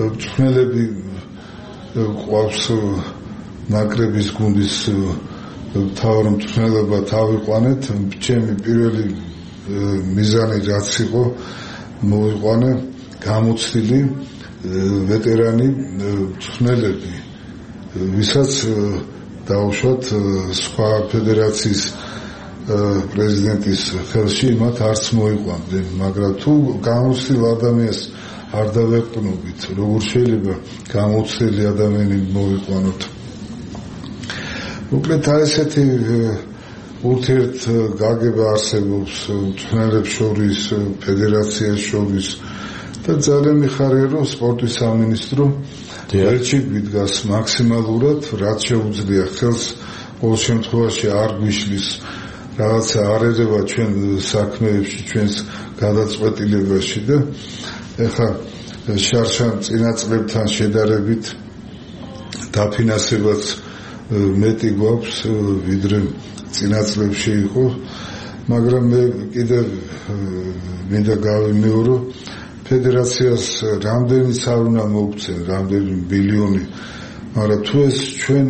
მწვრთნელები ყავს ნაკრების გუნდის მთავარ მწვრთნელობა თავიყვანეთ, ჩემი პირველი მიზანი რაც იყო მოვიყვანე გამოცდილი ვეტერანი მწვრთნელები, ვისაც დაუშვათ სხვა ფედერაციის პრეზიდენტის ხელში მათ არც მოიყვანდნენ, მაგრამ თუ გამოცდილ ადამიანს არ დავეყნობით, როგორ შეიძლება გამოცდილი ადამიანი მოვიყვანოთ. მოკლედ ესეთი ურთიერთ გაგება არსებობს მწვრთნელებს შორის, ფედერაციას შორის და ძალიან მიხარია, რომ სპორტის სამინისტრო ერთში გვიდგას მაქსიმალურად, რაც შეუძლია ხელს ყოველ შემთხვევაში არ გვიშლის რაღაცა არ ერევა ჩვენ საქმეებში, ჩვენს გადაწყვეტილებაში და ეხლა შარშან წინა წლებთან შედარებით დაფინანსებაც მეტი გვაქვს, ვიდრე წინა წლებში იყო, მაგრამ მე კიდევ მინდა გავიმეორო, ფედერაციას რამდენიც არ უნდა მოუქცენ, რამდენი ბილიონი, მაგრამ თუ ეს ჩვენ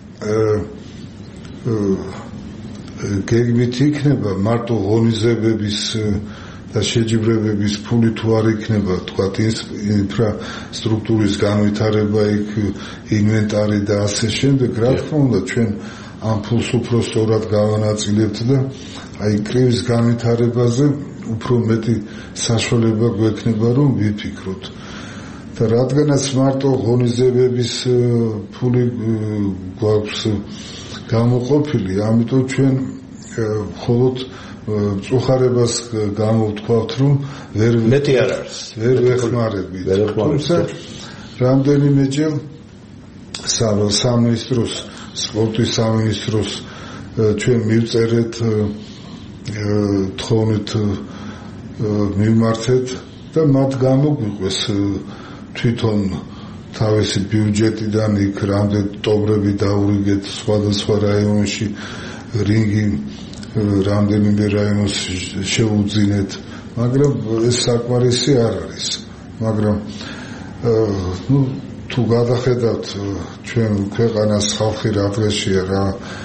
გეგმით იქნება მარტო ღონისძიებების და შეჯიბრებების ფული თუ არ იქნება, თქვათ ინფრასტრუქტურის განვითარება, იქ ინვენტარი და ასე შემდეგ, რა თქმა უნდა ჩვენ ამ ფულს უფრო სწორად გავანაწილებთ და აი კრივის განვითარებაზე უფრო მეტი საშუალება გვექნება რომ ვიფიქროთ. და რადგანაც მარტო ღონისძიებების ფული გვაქვს გამოყოფილი, ამიტომ ჩვენ მხოლოდ წუხარებას გამოვთქვათ, რომ ვერ მეტი არ არის, ვერ ვეხმარებით. თუმცა რამდენიმეჯერ სამინისტროს, სპორტის სამინისტროს ჩვენ მივწერეთ თხოვნით მიმართეთ და მათ გამოგვიყვეს თვითონ თავისი ბიუჯეტიდან იქ რამდენ ტობრები დაურიგეთ სხვადასხვა რაიონში, რინგი რამდენიმე რაიონს შეუძინეთ, მაგრამ ეს საკმარისი არ არის. მაგრამ ნუ თუ გადახედავთ ჩვენ ქვეყანას ხალხი რა დღეშია, რა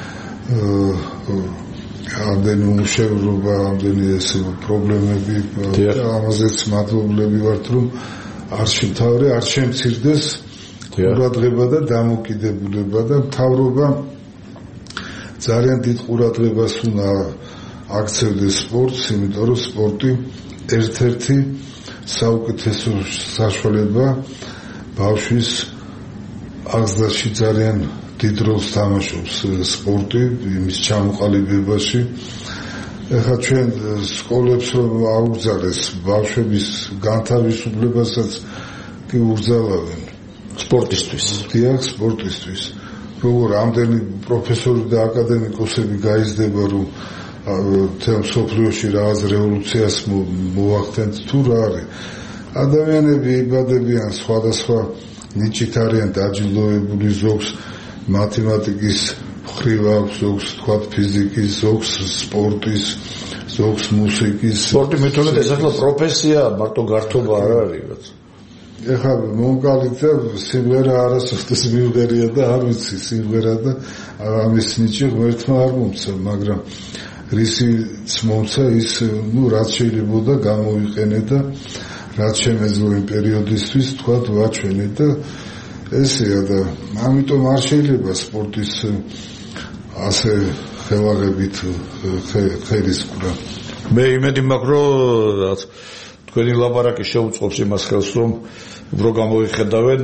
ამდენი უმუშევრობა, ამდენი ეს პრობლემები და ამაზეც მადლობლები ვართ, რომ არ შემთავრე, არ შემცირდეს ყურადღება და დამოკიდებულება და მთავრობა ძალიან დიდ ყურადღებას უნდა აქცევდეს სპორტს, იმიტომ რომ სპორტი ერთ-ერთი საუკეთესო საშუალება ბავშვის აღზრდაში ძალიან დიდ როლს თამაშობს სპორტი იმის ჩამოყალიბებაში. ეხლა ჩვენ სკოლებს რომ აუგზავნეს ბავშვების განთავისუფლებასაც კი ურძალავენ სპორტისთვის. დიახ, სპორტისთვის. როგორ ამდენი პროფესორი და აკადემიკოსები გაიზრდება, რომ თემ სოფლიოში რაღაც რევოლუციას მოახდენთ თუ რა არის. ადამიანები იბადებიან სხვადასხვა ნიჭით არიან დაჯილდოებული, ზოგს მათემატიკის მხრივ აქვს, ზოგს თქვათ ფიზიკის, ზოგს სპორტის, ზოგს მუსიკის. სპორტი მეტად ეს ახლა პროფესია, მარტო გართობა არ არის. ეხლა მომგალით და სიმღერა არასოდეს მივღერია და არ ვიცი სიმღერა და ამის ნიჭი ღმერთმა არ მომცა, მაგრამ რისიც მომცა ის, ნუ რაც შეიძლება და გამოვიყენე და რაც შემეძლო იმ პერიოდისთვის თქვათ ვაჩვენე და ესეა და ამიტომ არ შეიძლება სპორტის ასე ხელაღებით ხელისკვრა. მე იმედი მაქვს, რომ თქვენი ლაპარაკი შეუწყობს იმას ხელს, რომ უფრო გამოიხედავენ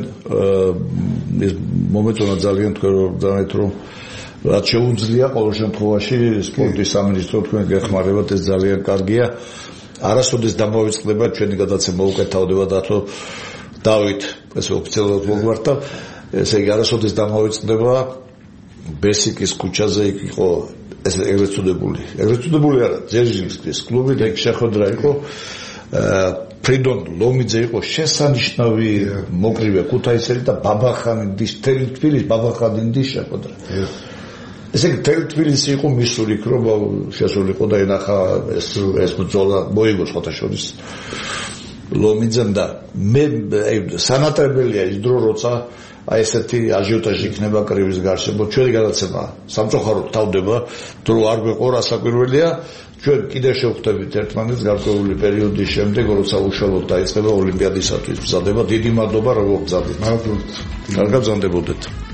ეს მომეწონა ძალიან თქვენ რომ რომ რაც შეუძლია ყოველ შემთხვევაში სპორტის სამინისტრო თქვენ გეხმარებათ, ეს ძალიან კარგია. არასოდეს დამოვიწყდება ჩვენი გადაცემა უკეთავდება დათო დავით ეს ოფიციალურად მოგვარდა, ესე იგი არასოდეს დამოვიწყდება ბესიკის ქუჩაზე იქ იყო ეს ეგრეთ წოდებული ეგრეთ წოდებული არა ძერჟინსკის კლუბი და იქ შეხვედრა იყო ფრიდონ ლომიძე იყო შესანიშნავი მოკრივე ქუთაისელი და ბაბახანდის თელი თბილისის ბაბახანდის შეხვედრა. ესე იგი თელი თბილისი იყო მისული იქ რომ შესულიყო და ენახა ეს ეს ბრძოლა მოიგო შოთაშორის ლომიძემ და მე სანატრებელია ის დრო როცა აი ესეთი აჟიოტაჟი იქნება კრივის გარშემო. ჩვენი გადაცემა სამწუხაროდ თავდება, თუ არ გვეყო რასაკვირველია, ჩვენ კიდევ შევხვდებით ერთმანეთს გარკვეული პერიოდის შემდეგ, როცა უშუალოდ დაიწყება ოლიმპიადისათვის მზადება. დიდი მადლობა, როგორ გზადეთ. მადლობთ. კარგად გზანდებოდეთ.